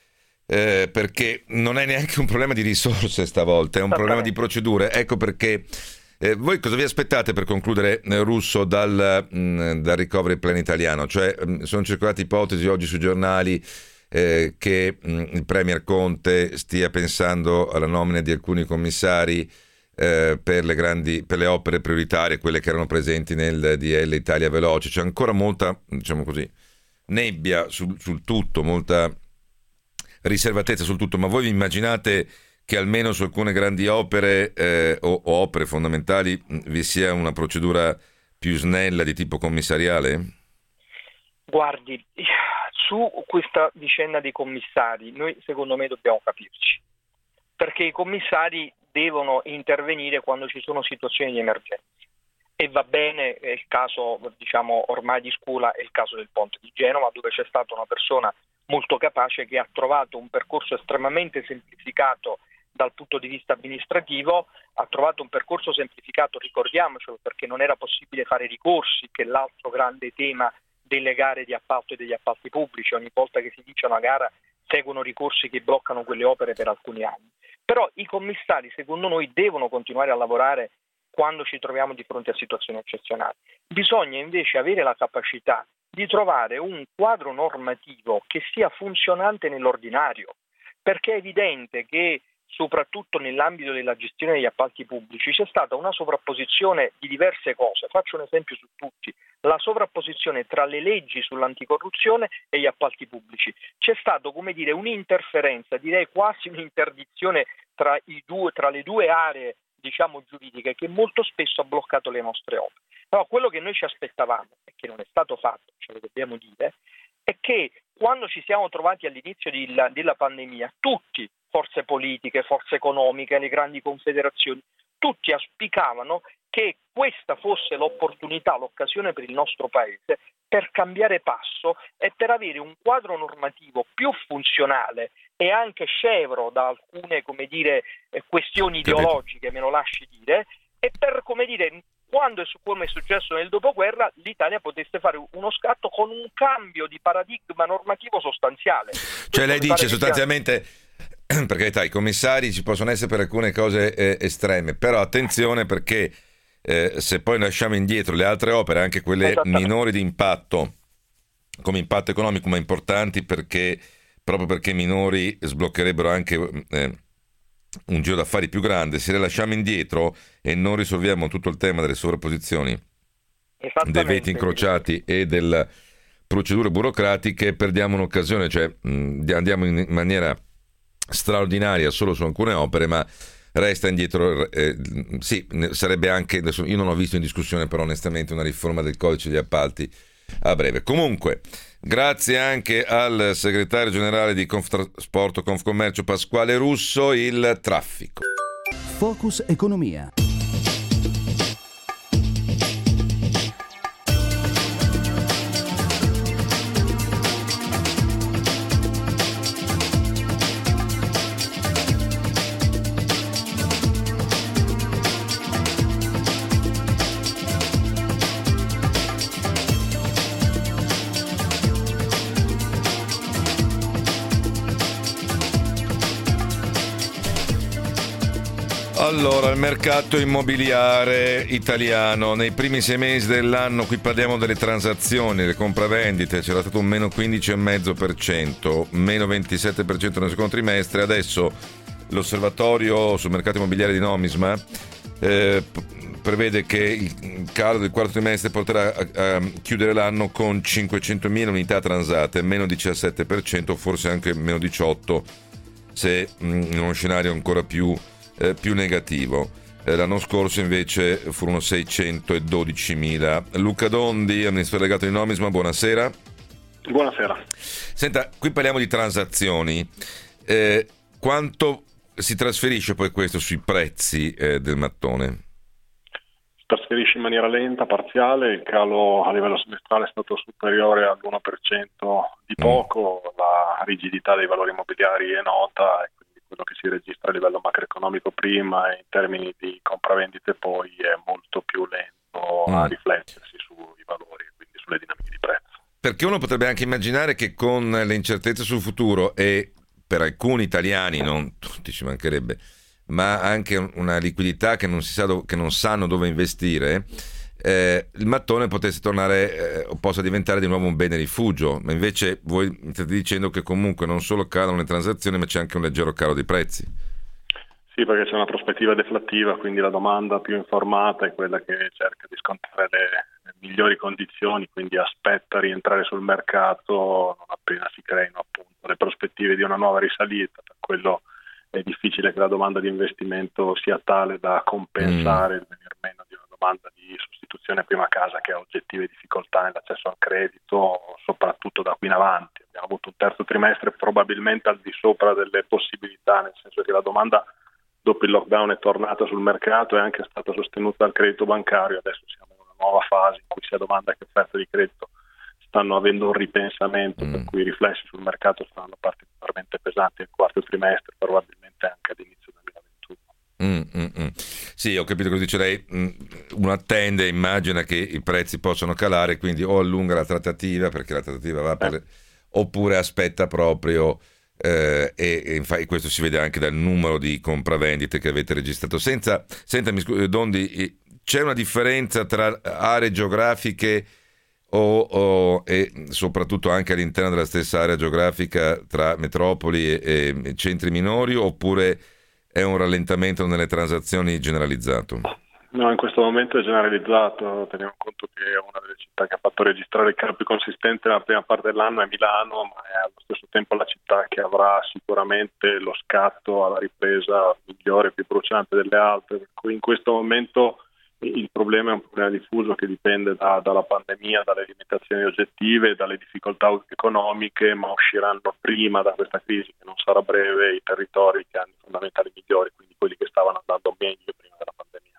eh, perché non è neanche un problema di risorse stavolta, è un problema di procedure. Ecco perché eh, voi cosa vi aspettate, per concludere, eh, Russo, dal, mh, dal recovery plan italiano? Cioè mh, sono circolate ipotesi oggi sui giornali eh, che mh, il Premier Conte stia pensando alla nomina di alcuni commissari Eh, per le grandi, per le opere prioritarie, quelle che erano presenti nel D L Italia Veloce. C'è ancora molta, diciamo così, nebbia sul, sul tutto, molta riservatezza sul tutto, ma voi vi immaginate che almeno su alcune grandi opere eh, o, o opere fondamentali vi sia una procedura più snella di tipo commissariale? Guardi, su questa vicenda dei commissari noi secondo me dobbiamo capirci, perché i commissari devono intervenire quando ci sono situazioni di emergenza, e va bene, è il caso, diciamo, ormai di Scula, è il caso del ponte di Genova, dove c'è stata una persona molto capace che ha trovato un percorso estremamente semplificato dal punto di vista amministrativo, ha trovato un percorso semplificato, ricordiamocelo, perché non era possibile fare ricorsi, che è l'altro grande tema delle gare di appalto e degli appalti pubblici. Ogni volta che si dice una gara seguono ricorsi che bloccano quelle opere per alcuni anni. Però i commissari, secondo noi, devono continuare a lavorare quando ci troviamo di fronte a situazioni eccezionali. Bisogna invece avere la capacità di trovare un quadro normativo che sia funzionante nell'ordinario, perché è evidente che soprattutto nell'ambito della gestione degli appalti pubblici c'è stata una sovrapposizione di diverse cose. Faccio un esempio su tutti: la sovrapposizione tra le leggi sull'anticorruzione e gli appalti pubblici. C'è stato, come dire, un'interferenza, direi quasi un'interdizione tra, i due, tra le due aree, diciamo, giuridiche, che molto spesso ha bloccato le nostre opere. Però quello che noi ci aspettavamo, e che non è stato fatto, ce lo dobbiamo dire, è che quando ci siamo trovati all'inizio di la, della pandemia, tutti, forze politiche, forze economiche, le grandi confederazioni, tutti auspicavano che questa fosse l'opportunità, l'occasione per il nostro Paese per cambiare passo e per avere un quadro normativo più funzionale e anche scevro da alcune, come dire, questioni ideologiche, me lo lasci dire, e per, come dire, quando e su come è successo nel dopoguerra, l'Italia potesse fare uno scatto con un cambio di paradigma normativo sostanziale. Cioè lei dice sostanzialmente, per carità, i commissari ci possono essere per alcune cose eh, estreme, però attenzione perché eh, se poi lasciamo indietro le altre opere, anche quelle minori di impatto, come impatto economico, ma importanti perché proprio perché minori sbloccherebbero anche eh, un giro d'affari più grande, se le lasciamo indietro e non risolviamo tutto il tema delle sovrapposizioni, dei veti incrociati e delle procedure burocratiche, perdiamo un'occasione, cioè mh, andiamo in maniera straordinaria solo su alcune opere, ma resta indietro. Eh, sì, sarebbe anche, adesso io non ho visto in discussione però onestamente una riforma del codice degli appalti a breve. Comunque, grazie anche al segretario generale di Conftrasporto Confcommercio Pasquale Russo. Il traffico. Focus Economia. Allora, il mercato immobiliare italiano nei primi sei mesi dell'anno, qui parliamo delle transazioni, le compravendite, c'era stato un meno quindici virgola cinque per cento, meno ventisette per cento nel secondo trimestre. Adesso l'osservatorio sul mercato immobiliare di Nomisma eh, prevede che il calo del quarto trimestre porterà a, a chiudere l'anno con cinquecentomila unità transate, meno diciassette per cento, forse anche meno diciotto per cento se mh, in uno scenario ancora più Eh, più negativo. Eh, l'anno scorso invece furono seicentododicimila. Luca Dondi, amministratore delegato di Nomisma, buonasera. Buonasera. Senta, qui parliamo di transazioni. Eh, quanto si trasferisce poi questo sui prezzi eh, del mattone? Si trasferisce in maniera lenta, parziale, il calo a livello semestrale è stato superiore all'uno per cento di poco, mm. la rigidità dei valori immobiliari è nota e quello che si registra a livello macroeconomico prima e in termini di compravendite poi è molto più lento mm. a riflettersi sui valori e quindi sulle dinamiche di prezzo. Perché uno potrebbe anche immaginare che con le incertezze sul futuro e per alcuni italiani, non tutti ci mancherebbe, ma anche una liquidità che non si sa do- che non sanno dove investire, eh, il mattone potesse tornare eh, o possa diventare di nuovo un bene rifugio, ma invece voi state dicendo che comunque non solo calano le transazioni ma c'è anche un leggero calo dei prezzi. Sì, perché c'è una prospettiva deflattiva, quindi la domanda più informata è quella che cerca di scontare le, le migliori condizioni, quindi aspetta rientrare sul mercato non appena si creino appunto le prospettive di una nuova risalita. Per quello è difficile che la domanda di investimento sia tale da compensare mm. il venir meno di una domanda di sostituzione a prima casa che ha oggettive difficoltà nell'accesso al credito, soprattutto da qui in avanti. Abbiamo avuto un terzo trimestre probabilmente al di sopra delle possibilità, nel senso che la domanda dopo il lockdown è tornata sul mercato e è anche stata sostenuta dal credito bancario. Adesso siamo in una nuova fase in cui sia domanda che offerta di credito stanno avendo un ripensamento, mm. per cui i riflessi sul mercato saranno particolarmente pesanti nel quarto trimestre, probabilmente anche ad inizio duemilaventuno. Mm, mm, mm. Sì, ho capito cosa dice lei. Uno attende, immagina che i prezzi possano calare, quindi o allunga la trattativa perché la trattativa va per... Eh. oppure aspetta proprio eh, e, e infatti questo si vede anche dal numero di compravendite che avete registrato. Senza, senta, mi scusi, Dondi, c'è una differenza tra aree geografiche o, o e soprattutto anche all'interno della stessa area geografica tra metropoli e, e centri minori, oppure è un rallentamento nelle transazioni generalizzato? No, in questo momento è generalizzato. Teniamo conto che una delle città che ha fatto registrare il calo più consistente nella prima parte dell'anno è Milano, ma è allo stesso tempo la città che avrà sicuramente lo scatto alla ripresa migliore, più bruciante delle altre, per cui in questo momento il problema è un problema diffuso che dipende da, dalla pandemia, dalle limitazioni oggettive, dalle difficoltà economiche, ma usciranno prima da questa crisi che non sarà breve i territori che hanno i fondamentali migliori, quindi quelli che stavano andando meglio prima della pandemia.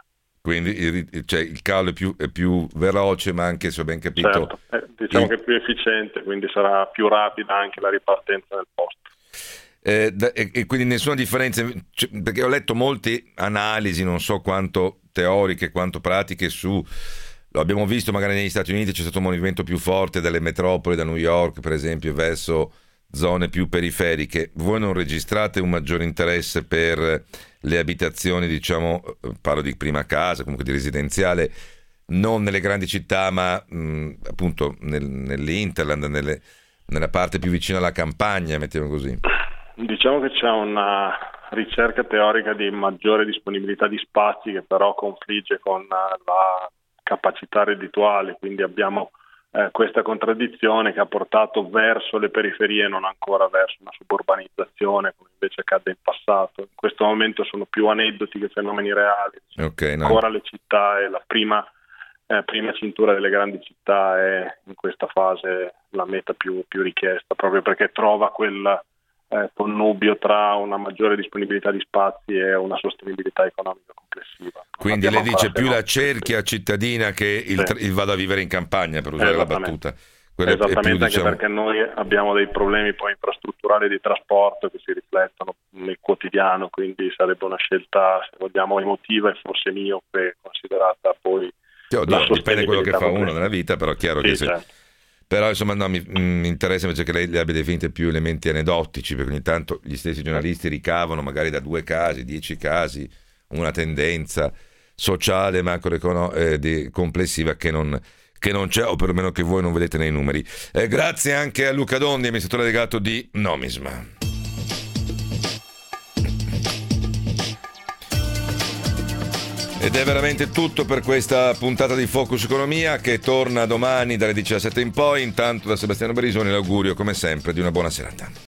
quindi il, cioè, il calo è più, è più veloce, ma anche, se ho ben capito... Certo. Eh, diciamo il... che è più efficiente, quindi sarà più rapida anche la ripartenza del posto. Eh, da, e, e quindi nessuna differenza, cioè, perché ho letto molte analisi, non so quanto teoriche, quanto pratiche su... Lo abbiamo visto magari negli Stati Uniti, c'è stato un movimento più forte dalle metropoli, da New York per esempio, verso zone più periferiche. Voi non registrate un maggiore interesse per le abitazioni, diciamo, parlo di prima casa, comunque di residenziale, non nelle grandi città, ma mh, appunto nel, nell'Interland, nelle, nella parte più vicina alla campagna, mettiamo così? Diciamo che c'è una ricerca teorica di maggiore disponibilità di spazi che però confligge con la capacità reddituale, quindi abbiamo eh, questa contraddizione che ha portato verso le periferie, non ancora verso una suburbanizzazione come invece accadde in passato. In questo momento sono più aneddoti che fenomeni reali. Okay, no. Ancora le città e la prima, eh, prima cintura delle grandi città è in questa fase la meta più, più richiesta, proprio perché trova quel eh, connubio tra una maggiore disponibilità di spazi e una sostenibilità economica complessiva. Quindi lei dice più la cerchia cittadina che il, sì. il vado a vivere in campagna, per usare la battuta. Quella Esattamente, più, anche diciamo... perché noi abbiamo dei problemi poi infrastrutturali di trasporto che si riflettono nel quotidiano, quindi sarebbe una scelta, se vogliamo, emotiva e forse miope, considerata poi Oddio, dipende quello che fa uno nella vita, però è chiaro sì, che se... certo. Però insomma no, mi, mi interessa invece che lei le abbia definite più elementi aneddotici, perché ogni tanto gli stessi giornalisti ricavano magari da due casi, dieci casi, una tendenza sociale, macroeconomica, eh, di, complessiva che non, che non c'è, o perlomeno che voi non vedete nei numeri. Eh, grazie anche a Luca Dondi, amministratore delegato di Nomisma. Ed è veramente tutto per questa puntata di Focus Economia, che torna domani dalle diciassette in poi. Intanto da Sebastiano Berisoni l'augurio come sempre di una buona serata.